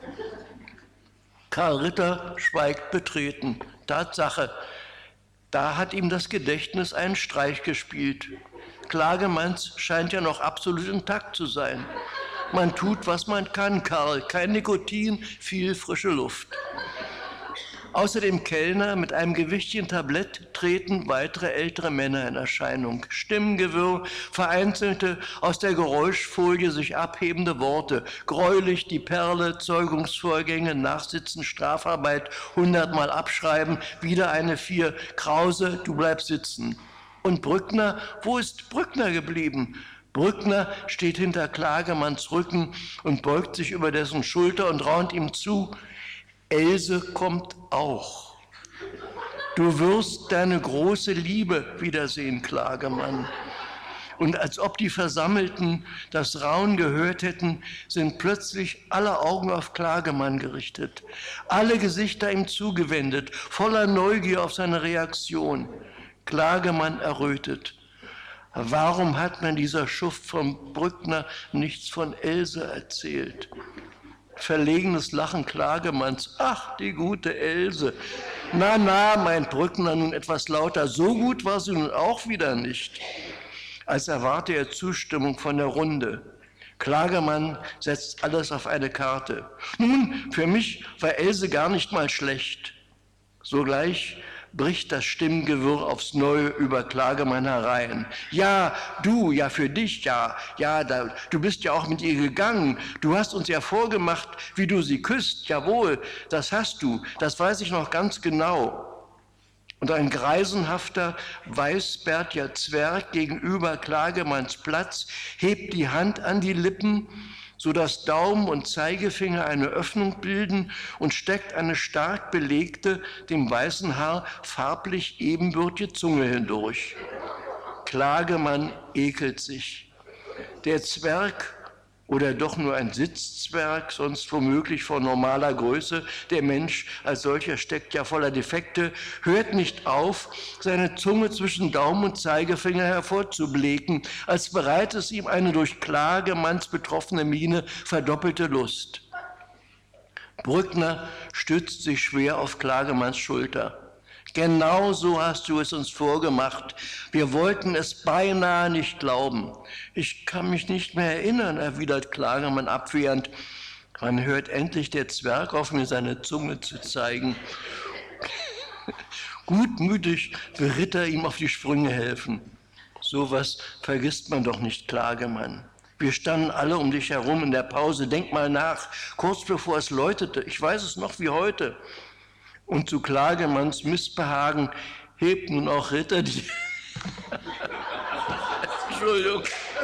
Karl Ritter schweigt betreten. Tatsache, da hat ihm das Gedächtnis einen Streich gespielt. Klagemanns scheint ja noch absolut intakt zu sein. Man tut, was man kann, Karl. Kein Nikotin, viel frische Luft. Außer dem Kellner mit einem gewichtigen Tablett treten weitere ältere Männer in Erscheinung. Stimmengewirr, vereinzelte, aus der Geräuschfolie sich abhebende Worte. Greulich, die Perle, Zeugungsvorgänge, Nachsitzen, Strafarbeit, 100-mal abschreiben, wieder eine 4. Krause, du bleibst sitzen. Und Brückner, wo ist Brückner geblieben? Brückner steht hinter Klagemanns Rücken und beugt sich über dessen Schulter und raunt ihm zu: Else kommt auch. Du wirst deine große Liebe wiedersehen, Klagemann. Und als ob die Versammelten das Raunen gehört hätten, sind plötzlich alle Augen auf Klagemann gerichtet, alle Gesichter ihm zugewendet, voller Neugier auf seine Reaktion. Klagemann errötet. Warum hat mir dieser Schuft von Brückner nichts von Else erzählt? Verlegenes Lachen Klagemanns. Ach, die gute Else. Na, na, meint Brückner nun etwas lauter. So gut war sie nun auch wieder nicht. Als erwarte er Zustimmung von der Runde. Klagemann setzt alles auf eine Karte. Nun, für mich war Else gar nicht mal schlecht. Sogleich bricht das Stimmengewirr aufs Neue über Klagemann herein. Ja, du, ja für dich, ja, du bist ja auch mit ihr gegangen. Du hast uns ja vorgemacht, wie du sie küsst. Jawohl, das hast du, das weiß ich noch ganz genau. Und ein greisenhafter, weißbärtiger Zwerg gegenüber Klagemanns Platz hebt die Hand an die Lippen, sodass Daumen und Zeigefinger eine Öffnung bilden und steckt eine stark belegte, dem weißen Haar farblich ebenbürtige Zunge hindurch. Klagemann ekelt sich. Der Zwerg, oder doch nur ein Sitzzwerg, sonst womöglich von normaler Größe, der Mensch als solcher steckt ja voller Defekte, hört nicht auf, seine Zunge zwischen Daumen und Zeigefinger hervorzubleken, als bereitet es ihm eine durch Klagemanns betroffene Miene verdoppelte Lust. Brückner stützt sich schwer auf Klagemanns Schulter. Genau so hast du es uns vorgemacht. Wir wollten es beinahe nicht glauben. Ich kann mich nicht mehr erinnern, erwidert Klagemann abwehrend. Man hört endlich der Zwerg auf, mir seine Zunge zu zeigen. Gutmütig will Ritter ihm auf die Sprünge helfen. Sowas vergisst man doch nicht, Klagemann. Wir standen alle um dich herum in der Pause. Denk mal nach, kurz bevor es läutete. Ich weiß es noch wie heute. Und zu Klagemanns Missbehagen hebt nun auch Ritter die Entschuldigung.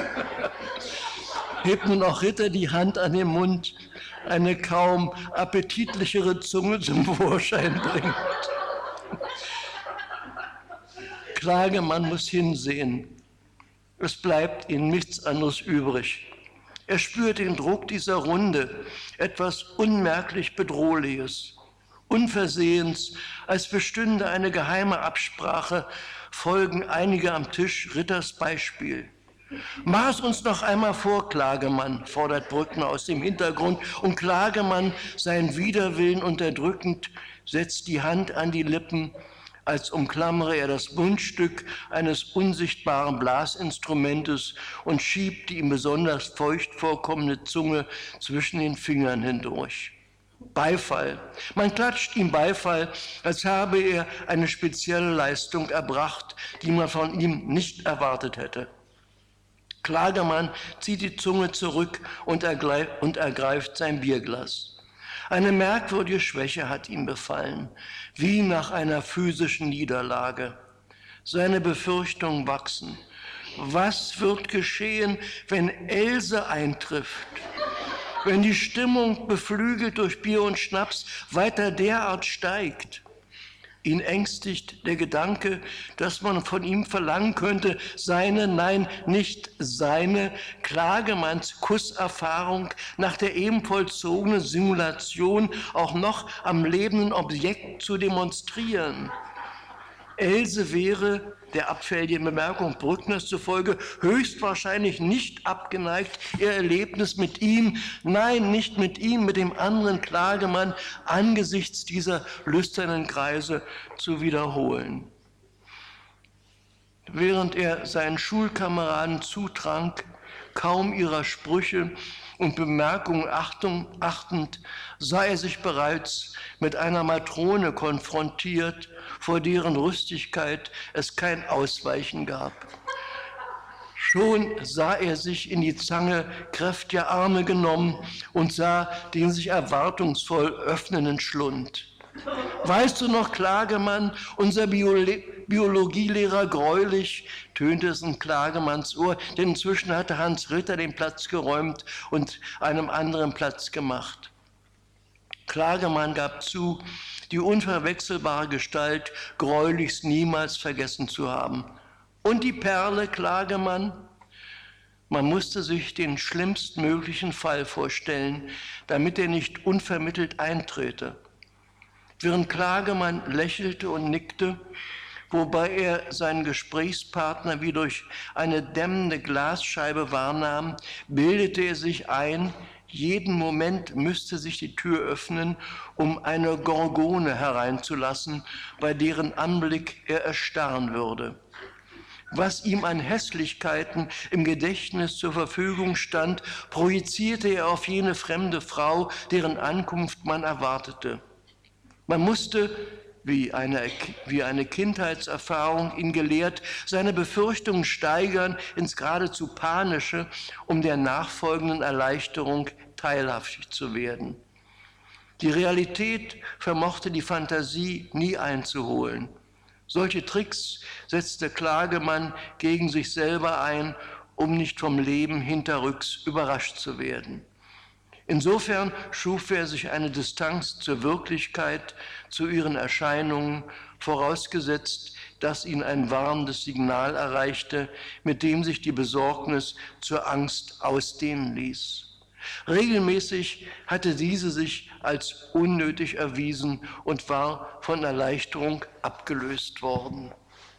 hebt nun auch Ritter die Hand an den Mund, eine kaum appetitlichere Zunge zum Vorschein bringt. Klagemann muss hinsehen. Es bleibt ihm nichts anderes übrig. Er spürt den Druck dieser Runde, etwas unmerklich Bedrohliches. Unversehens, als bestünde eine geheime Absprache, folgen einige am Tisch Ritters Beispiel. Mach es uns noch einmal vor, Klagemann, fordert Brückner aus dem Hintergrund, und Klagemann, seinen Widerwillen unterdrückend, setzt die Hand an die Lippen, als umklammere er das Mundstück eines unsichtbaren Blasinstrumentes und schiebt die ihm besonders feucht vorkommende Zunge zwischen den Fingern hindurch. Beifall. Man klatscht ihm Beifall, als habe er eine spezielle Leistung erbracht, die man von ihm nicht erwartet hätte. Klagemann zieht die Zunge zurück und ergreift sein Bierglas. Eine merkwürdige Schwäche hat ihn befallen, wie nach einer physischen Niederlage. Seine Befürchtungen wachsen. Was wird geschehen, wenn Else eintrifft? Wenn die Stimmung, beflügelt durch Bier und Schnaps, weiter derart steigt? Ihn ängstigt der Gedanke, dass man von ihm verlangen könnte, seine, nein, nicht seine Klagemanns Kusserfahrung nach der eben vollzogenen Simulation auch noch am lebenden Objekt zu demonstrieren. Else wäre, der abfälligen Bemerkung Brückners zufolge, höchstwahrscheinlich nicht abgeneigt, ihr Erlebnis mit ihm, nein, nicht mit ihm, mit dem anderen Klagemann angesichts dieser lüsternen Kreise zu wiederholen. Während er seinen Schulkameraden zutrank, kaum ihrer Sprüche und Bemerkungen achtend, sah er sich bereits mit einer Matrone konfrontiert, vor deren Rüstigkeit es kein Ausweichen gab. Schon sah er sich in die Zange kräftiger Arme genommen und sah den sich erwartungsvoll öffnenden Schlund. Weißt du noch, Klagemann, unser Biologielehrer greulich, tönte es in Klagemanns Ohr, denn inzwischen hatte Hans Ritter den Platz geräumt und einem anderen Platz gemacht. Klagemann gab zu, die unverwechselbare Gestalt greulichst niemals vergessen zu haben. Und die Perle, Klagemann? Man musste sich den schlimmstmöglichen Fall vorstellen, damit er nicht unvermittelt eintrete. Während Klagemann lächelte und nickte, wobei er seinen Gesprächspartner wie durch eine dämmende Glasscheibe wahrnahm, bildete er sich ein, jeden Moment müsste sich die Tür öffnen, um eine Gorgone hereinzulassen, bei deren Anblick er erstarren würde. Was ihm an Hässlichkeiten im Gedächtnis zur Verfügung stand, projizierte er auf jene fremde Frau, deren Ankunft man erwartete. Man musste, wie eine Kindheitserfahrung ihn gelehrt, seine Befürchtungen steigern ins geradezu Panische, um der nachfolgenden Erleichterung teilhaftig zu werden. Die Realität vermochte die Fantasie nie einzuholen. Solche Tricks setzte Klagemann gegen sich selber ein, um nicht vom Leben hinterrücks überrascht zu werden. Insofern schuf er sich eine Distanz zur Wirklichkeit, zu ihren Erscheinungen, vorausgesetzt, dass ihn ein warnendes Signal erreichte, mit dem sich die Besorgnis zur Angst ausdehnen ließ. Regelmäßig hatte diese sich als unnötig erwiesen und war von Erleichterung abgelöst worden.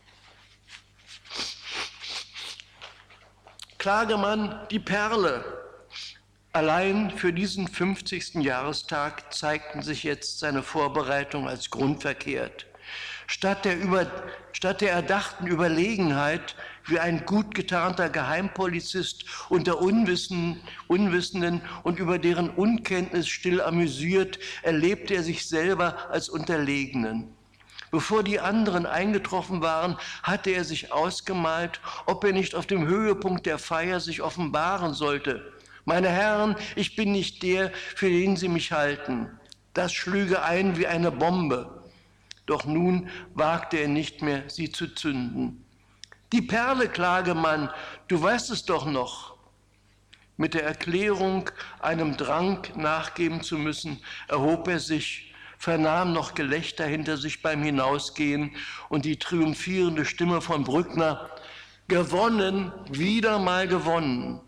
Klagemann, die Perle. Allein für diesen 50. Jahrestag zeigten sich jetzt seine Vorbereitungen als grundverkehrt. Statt der erdachten Überlegenheit, wie ein gut getarnter Geheimpolizist unter Unwissenden und über deren Unkenntnis still amüsiert, erlebte er sich selber als Unterlegenen. Bevor die anderen eingetroffen waren, hatte er sich ausgemalt, ob er nicht auf dem Höhepunkt der Feier sich offenbaren sollte. Meine Herren, ich bin nicht der, für den Sie mich halten. Das schlüge ein wie eine Bombe. Doch nun wagte er nicht mehr, sie zu zünden. Die Perle, Klagemann, du weißt es doch noch. Mit der Erklärung, einem Drang nachgeben zu müssen, erhob er sich, vernahm noch Gelächter hinter sich beim Hinausgehen und die triumphierende Stimme von Brückner: gewonnen, wieder mal gewonnen.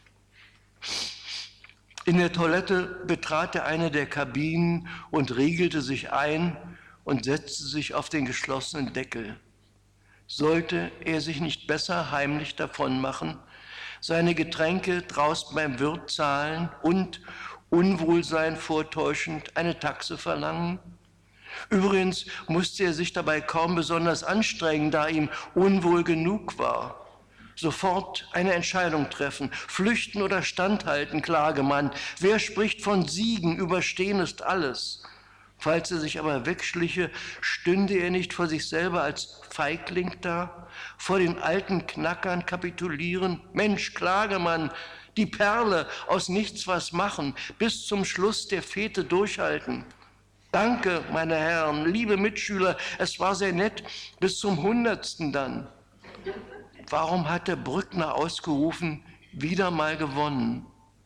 In der Toilette betrat er eine der Kabinen und riegelte sich ein und setzte sich auf den geschlossenen Deckel. Sollte er sich nicht besser heimlich davon machen, seine Getränke draußen beim Wirt zahlen und, Unwohlsein vortäuschend, eine Taxe verlangen? Übrigens musste er sich dabei kaum besonders anstrengen, da ihm unwohl genug war. Sofort eine Entscheidung treffen, flüchten oder standhalten, Klagemann. Wer spricht von Siegen, überstehen ist alles. Falls er sich aber wegschliche, stünde er nicht vor sich selber als Feigling da, vor den alten Knackern kapitulieren? Mensch, Klagemann, die Perle, aus nichts was machen, bis zum Schluss der Fete durchhalten. Danke, meine Herren, liebe Mitschüler, es war sehr nett, bis zum 100. dann. Warum hat der Brückner ausgerufen, wieder mal gewonnen?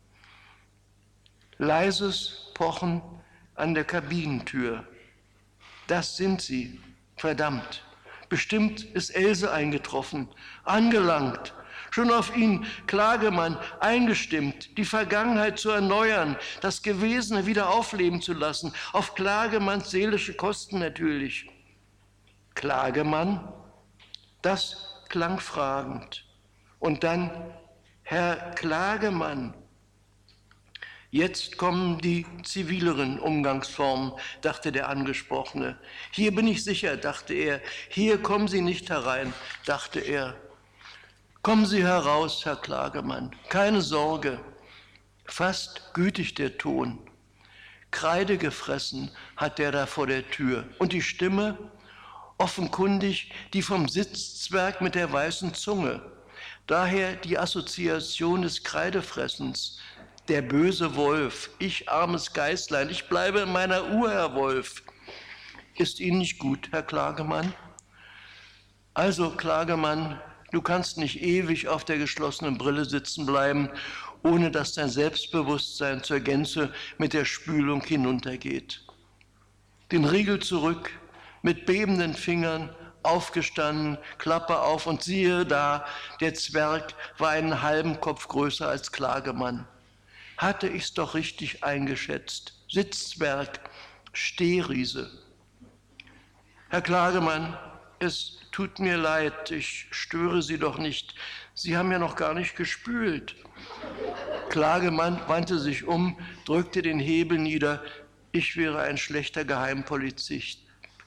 Leises Pochen an der Kabinentür. Das sind sie, verdammt. Bestimmt ist Else eingetroffen, angelangt, schon auf ihn, Klagemann, eingestimmt, die Vergangenheit zu erneuern, das Gewesene wieder aufleben zu lassen, auf Klagemanns seelische Kosten natürlich. Klagemann? Das klang fragend. Und dann, Herr Klagemann. Jetzt kommen die zivileren Umgangsformen, dachte der Angesprochene. Hier bin ich sicher, dachte er. Hier kommen Sie nicht herein, dachte er. Kommen Sie heraus, Herr Klagemann, keine Sorge. Fast gütig der Ton. Kreide gefressen hat der da vor der Tür. Und die Stimme, offenkundig die vom Sitzzwerg mit der weißen Zunge. Daher die Assoziation des Kreidefressens. Der böse Wolf, ich armes Geißlein, ich bleibe in meiner Uhr, Herr Wolf. Ist Ihnen nicht gut, Herr Klagemann? Also, Klagemann, du kannst nicht ewig auf der geschlossenen Brille sitzen bleiben, ohne dass dein Selbstbewusstsein zur Gänze mit der Spülung hinuntergeht. Den Riegel zurück, mit bebenden Fingern, aufgestanden, Klappe auf und siehe da, der Zwerg war einen halben Kopf größer als Klagemann. Hatte ich's doch richtig eingeschätzt. Sitzzwerg, Stehriese. Herr Klagemann, es tut mir leid, ich störe Sie doch nicht. Sie haben ja noch gar nicht gespült. Klagemann wandte sich um, drückte den Hebel nieder. Ich wäre ein schlechter Geheimpolizist,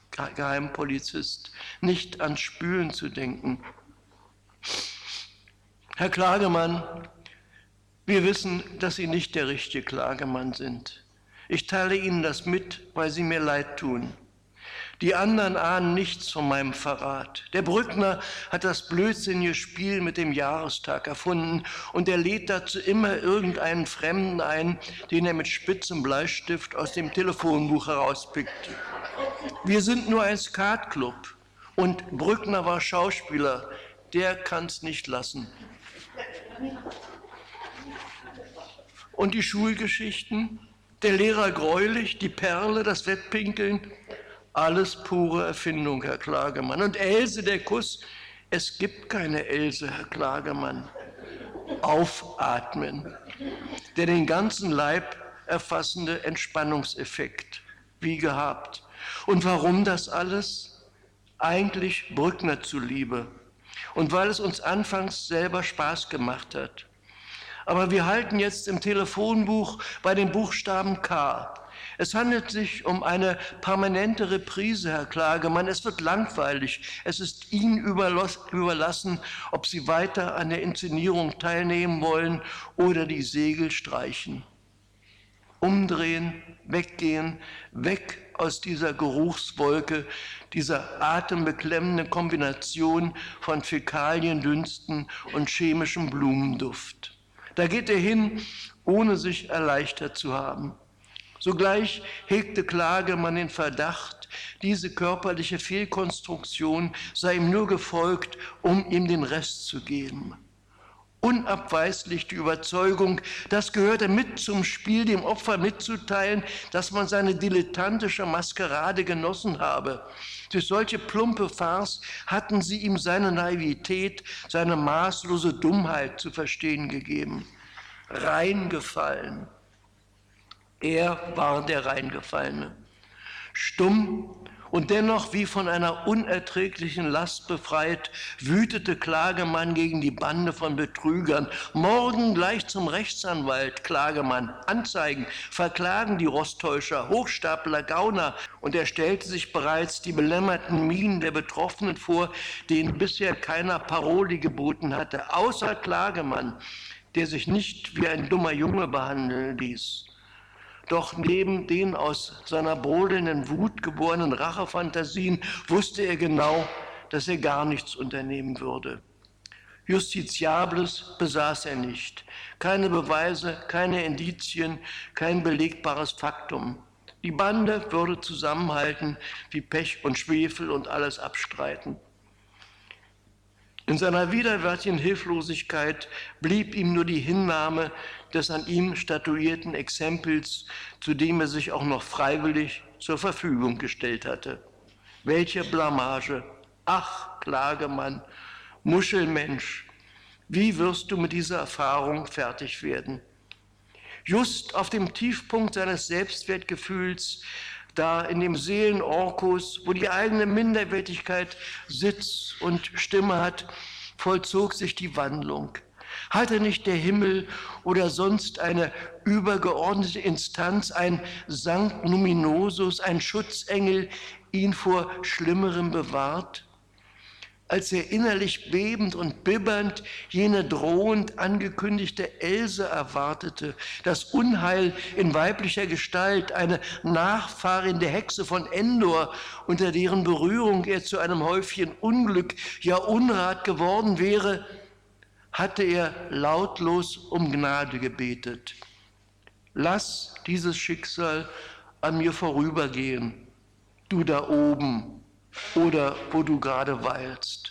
nicht ans Spülen zu denken. Herr Klagemann, wir wissen, dass Sie nicht der richtige Klagemann sind. Ich teile Ihnen das mit, weil Sie mir leid tun. Die anderen ahnen nichts von meinem Verrat. Der Brückner hat das blödsinnige Spiel mit dem Jahrestag erfunden und er lädt dazu immer irgendeinen Fremden ein, den er mit spitzem Bleistift aus dem Telefonbuch herauspickt. Wir sind nur ein Skatclub und Brückner war Schauspieler, der kann's nicht lassen. Und die Schulgeschichten, der Lehrer greulich, die Perle, das Wettpinkeln, alles pure Erfindung, Herr Klagemann. Und Else, der Kuss, es gibt keine Else, Herr Klagemann. Aufatmen, der den ganzen Leib erfassende Entspannungseffekt, wie gehabt. Und warum das alles? Eigentlich Brückner zuliebe und weil es uns anfangs selber Spaß gemacht hat. Aber wir halten jetzt im Telefonbuch bei dem Buchstaben K. Es handelt sich um eine permanente Reprise, Herr Klagemann. Es wird langweilig. Es ist Ihnen überlassen, ob Sie weiter an der Inszenierung teilnehmen wollen oder die Segel streichen. Umdrehen, weggehen, weg aus dieser Geruchswolke, dieser atembeklemmenden Kombination von Fäkaliendünsten und chemischem Blumenduft. Da geht er hin, ohne sich erleichtert zu haben. Sogleich hegte Klagemann den Verdacht, diese körperliche Fehlkonstruktion sei ihm nur gefolgt, um ihm den Rest zu geben. Unabweislich die Überzeugung, das gehörte mit zum Spiel, dem Opfer mitzuteilen, dass man seine dilettantische Maskerade genossen habe. Durch solche plumpe Farce hatten sie ihm seine Naivität, seine maßlose Dummheit zu verstehen gegeben. Reingefallen. Er war der Reingefallene. Stumm und dennoch wie von einer unerträglichen Last befreit, wütete Klagemann gegen die Bande von Betrügern. Morgen gleich zum Rechtsanwalt, Klagemann, anzeigen, verklagen die Rostäuscher, Hochstapler, Gauner. Und er stellte sich bereits die belämmerten Mienen der Betroffenen vor, denen bisher keiner Paroli geboten hatte, außer Klagemann, der sich nicht wie ein dummer Junge behandeln ließ. Doch neben den aus seiner brodelnden Wut geborenen Rachefantasien wusste er genau, dass er gar nichts unternehmen würde. Justitiables besaß er nicht. Keine Beweise, keine Indizien, kein belegbares Faktum. Die Bande würde zusammenhalten wie Pech und Schwefel und alles abstreiten. In seiner widerwärtigen Hilflosigkeit blieb ihm nur die Hinnahme des an ihm statuierten Exempels, zu dem er sich auch noch freiwillig zur Verfügung gestellt hatte. Welche Blamage! Ach, Klagemann, Muschelmensch, wie wirst du mit dieser Erfahrung fertig werden? Just auf dem Tiefpunkt seines Selbstwertgefühls, da in dem Seelenorkus, wo die eigene Minderwertigkeit Sitz und Stimme hat, vollzog sich die Wandlung. Hatte nicht der Himmel oder sonst eine übergeordnete Instanz, ein Sanct Luminosus, ein Schutzengel, ihn vor Schlimmerem bewahrt? Als er innerlich bebend und bibbernd jene drohend angekündigte Else erwartete, das Unheil in weiblicher Gestalt, eine Nachfahrin der Hexe von Endor, unter deren Berührung er zu einem Häufchen Unglück, ja Unrat geworden wäre, hatte er lautlos um Gnade gebetet. Lass dieses Schicksal an mir vorübergehen, du da oben, oder wo du gerade weilst.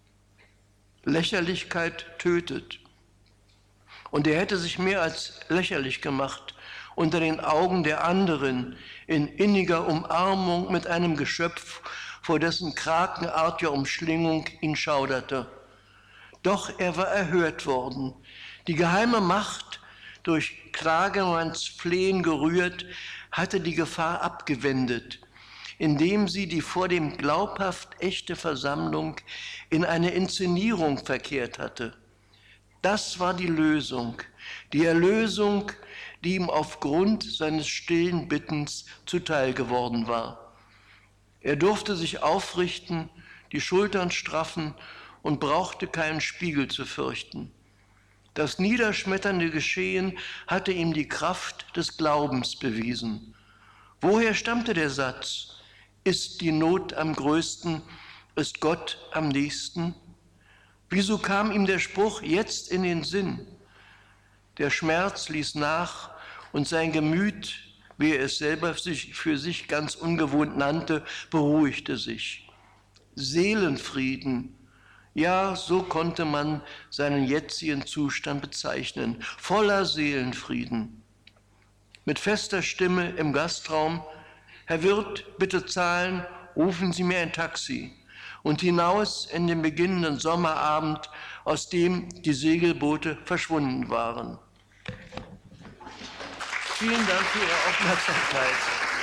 Lächerlichkeit tötet. Und er hätte sich mehr als lächerlich gemacht unter den Augen der anderen in inniger Umarmung mit einem Geschöpf, vor dessen krakenartiger Umschlingung ihn schauderte. Doch er war erhört worden. Die geheime Macht, durch Klagemanns Flehen gerührt, hatte die Gefahr abgewendet, indem sie die vor dem glaubhaft echte Versammlung in eine Inszenierung verkehrt hatte. Das war die Lösung, die Erlösung, die ihm aufgrund seines stillen Bittens zuteil geworden war. Er durfte sich aufrichten, die Schultern straffen und brauchte keinen Spiegel zu fürchten. Das niederschmetternde Geschehen hatte ihm die Kraft des Glaubens bewiesen. Woher stammte der Satz? Ist die Not am größten, ist Gott am nächsten? Wieso kam ihm der Spruch jetzt in den Sinn? Der Schmerz ließ nach und sein Gemüt, wie er es selber für sich ganz ungewohnt nannte, beruhigte sich. Seelenfrieden, ja, so konnte man seinen jetzigen Zustand bezeichnen, voller Seelenfrieden. Mit fester Stimme im Gastraum: Herr Wirt, bitte zahlen, rufen Sie mir ein Taxi. Und hinaus in den beginnenden Sommerabend, aus dem die Segelboote verschwunden waren. Vielen Dank für Ihre Aufmerksamkeit.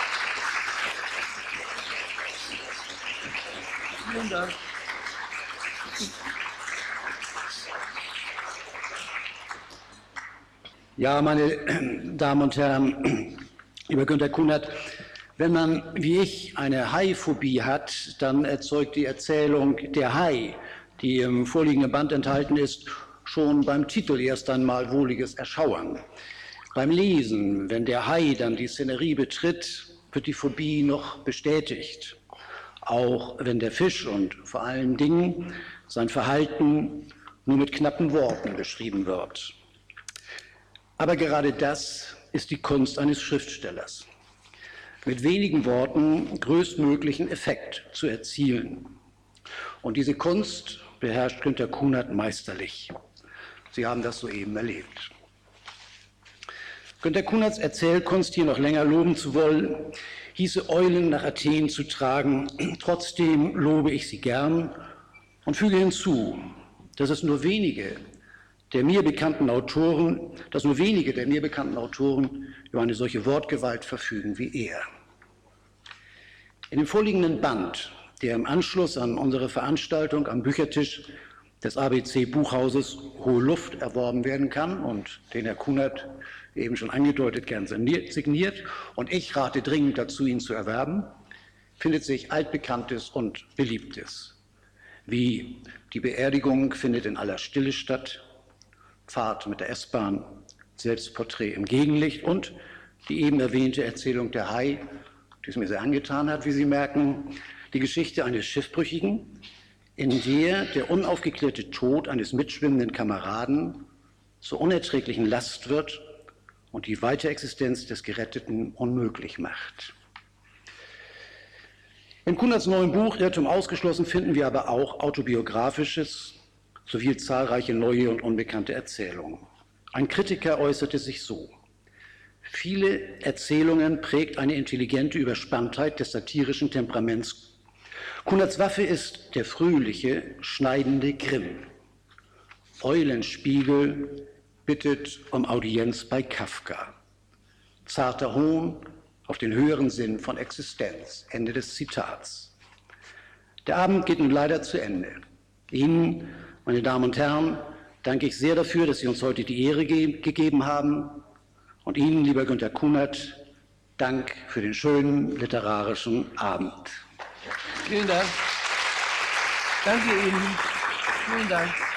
Vielen Dank. Ja, meine Damen und Herren, lieber Günter Kunert, wenn man, wie ich, eine Haiphobie hat, dann erzeugt die Erzählung Der Hai, die im vorliegenden Band enthalten ist, schon beim Titel erst einmal wohliges Erschauern. Beim Lesen, wenn der Hai dann die Szenerie betritt, wird die Phobie noch bestätigt. Auch wenn der Fisch und vor allen Dingen sein Verhalten nur mit knappen Worten beschrieben wird. Aber gerade das ist die Kunst eines Schriftstellers, mit wenigen Worten größtmöglichen Effekt zu erzielen. Und diese Kunst beherrscht Günter Kunert meisterlich. Sie haben das soeben erlebt. Günter Kunerts Erzählkunst hier noch länger loben zu wollen, hieße Eulen nach Athen zu tragen. Trotzdem lobe ich sie gern und füge hinzu, dass nur wenige der mir bekannten Autoren über eine solche Wortgewalt verfügen wie er. In dem vorliegenden Band, der im Anschluss an unsere Veranstaltung am Büchertisch des ABC-Buchhauses Hohe Luft erworben werden kann und den Herr Kunert eben schon angedeutet gern signiert, und ich rate dringend dazu, ihn zu erwerben, findet sich Altbekanntes und Beliebtes, wie die Beerdigung findet in aller Stille statt, Fahrt mit der S-Bahn, Selbstporträt im Gegenlicht und die eben erwähnte Erzählung der Hai, die es mir sehr angetan hat, wie Sie merken, die Geschichte eines Schiffbrüchigen, in der der unaufgeklärte Tod eines mitschwimmenden Kameraden zur unerträglichen Last wird und die Weiterexistenz des Geretteten unmöglich macht. In Kunerts neuem Buch Irrtum ausgeschlossen finden wir aber auch autobiografisches sowie zahlreiche neue und unbekannte Erzählungen. Ein Kritiker äußerte sich so: Viele Erzählungen prägt eine intelligente Überspanntheit des satirischen Temperaments. Kunerts Waffe ist der fröhliche, schneidende Grimm. Eulenspiegel bittet um Audienz bei Kafka. Zarter Hohn auf den höheren Sinn von Existenz. Ende des Zitats. Der Abend geht nun leider zu Ende. Ihnen, meine Damen und Herren, danke ich sehr dafür, dass Sie uns heute die Ehre gegeben haben. Und Ihnen, lieber Günter Kunert, Dank für den schönen literarischen Abend. Vielen Dank. Danke Ihnen. Vielen Dank.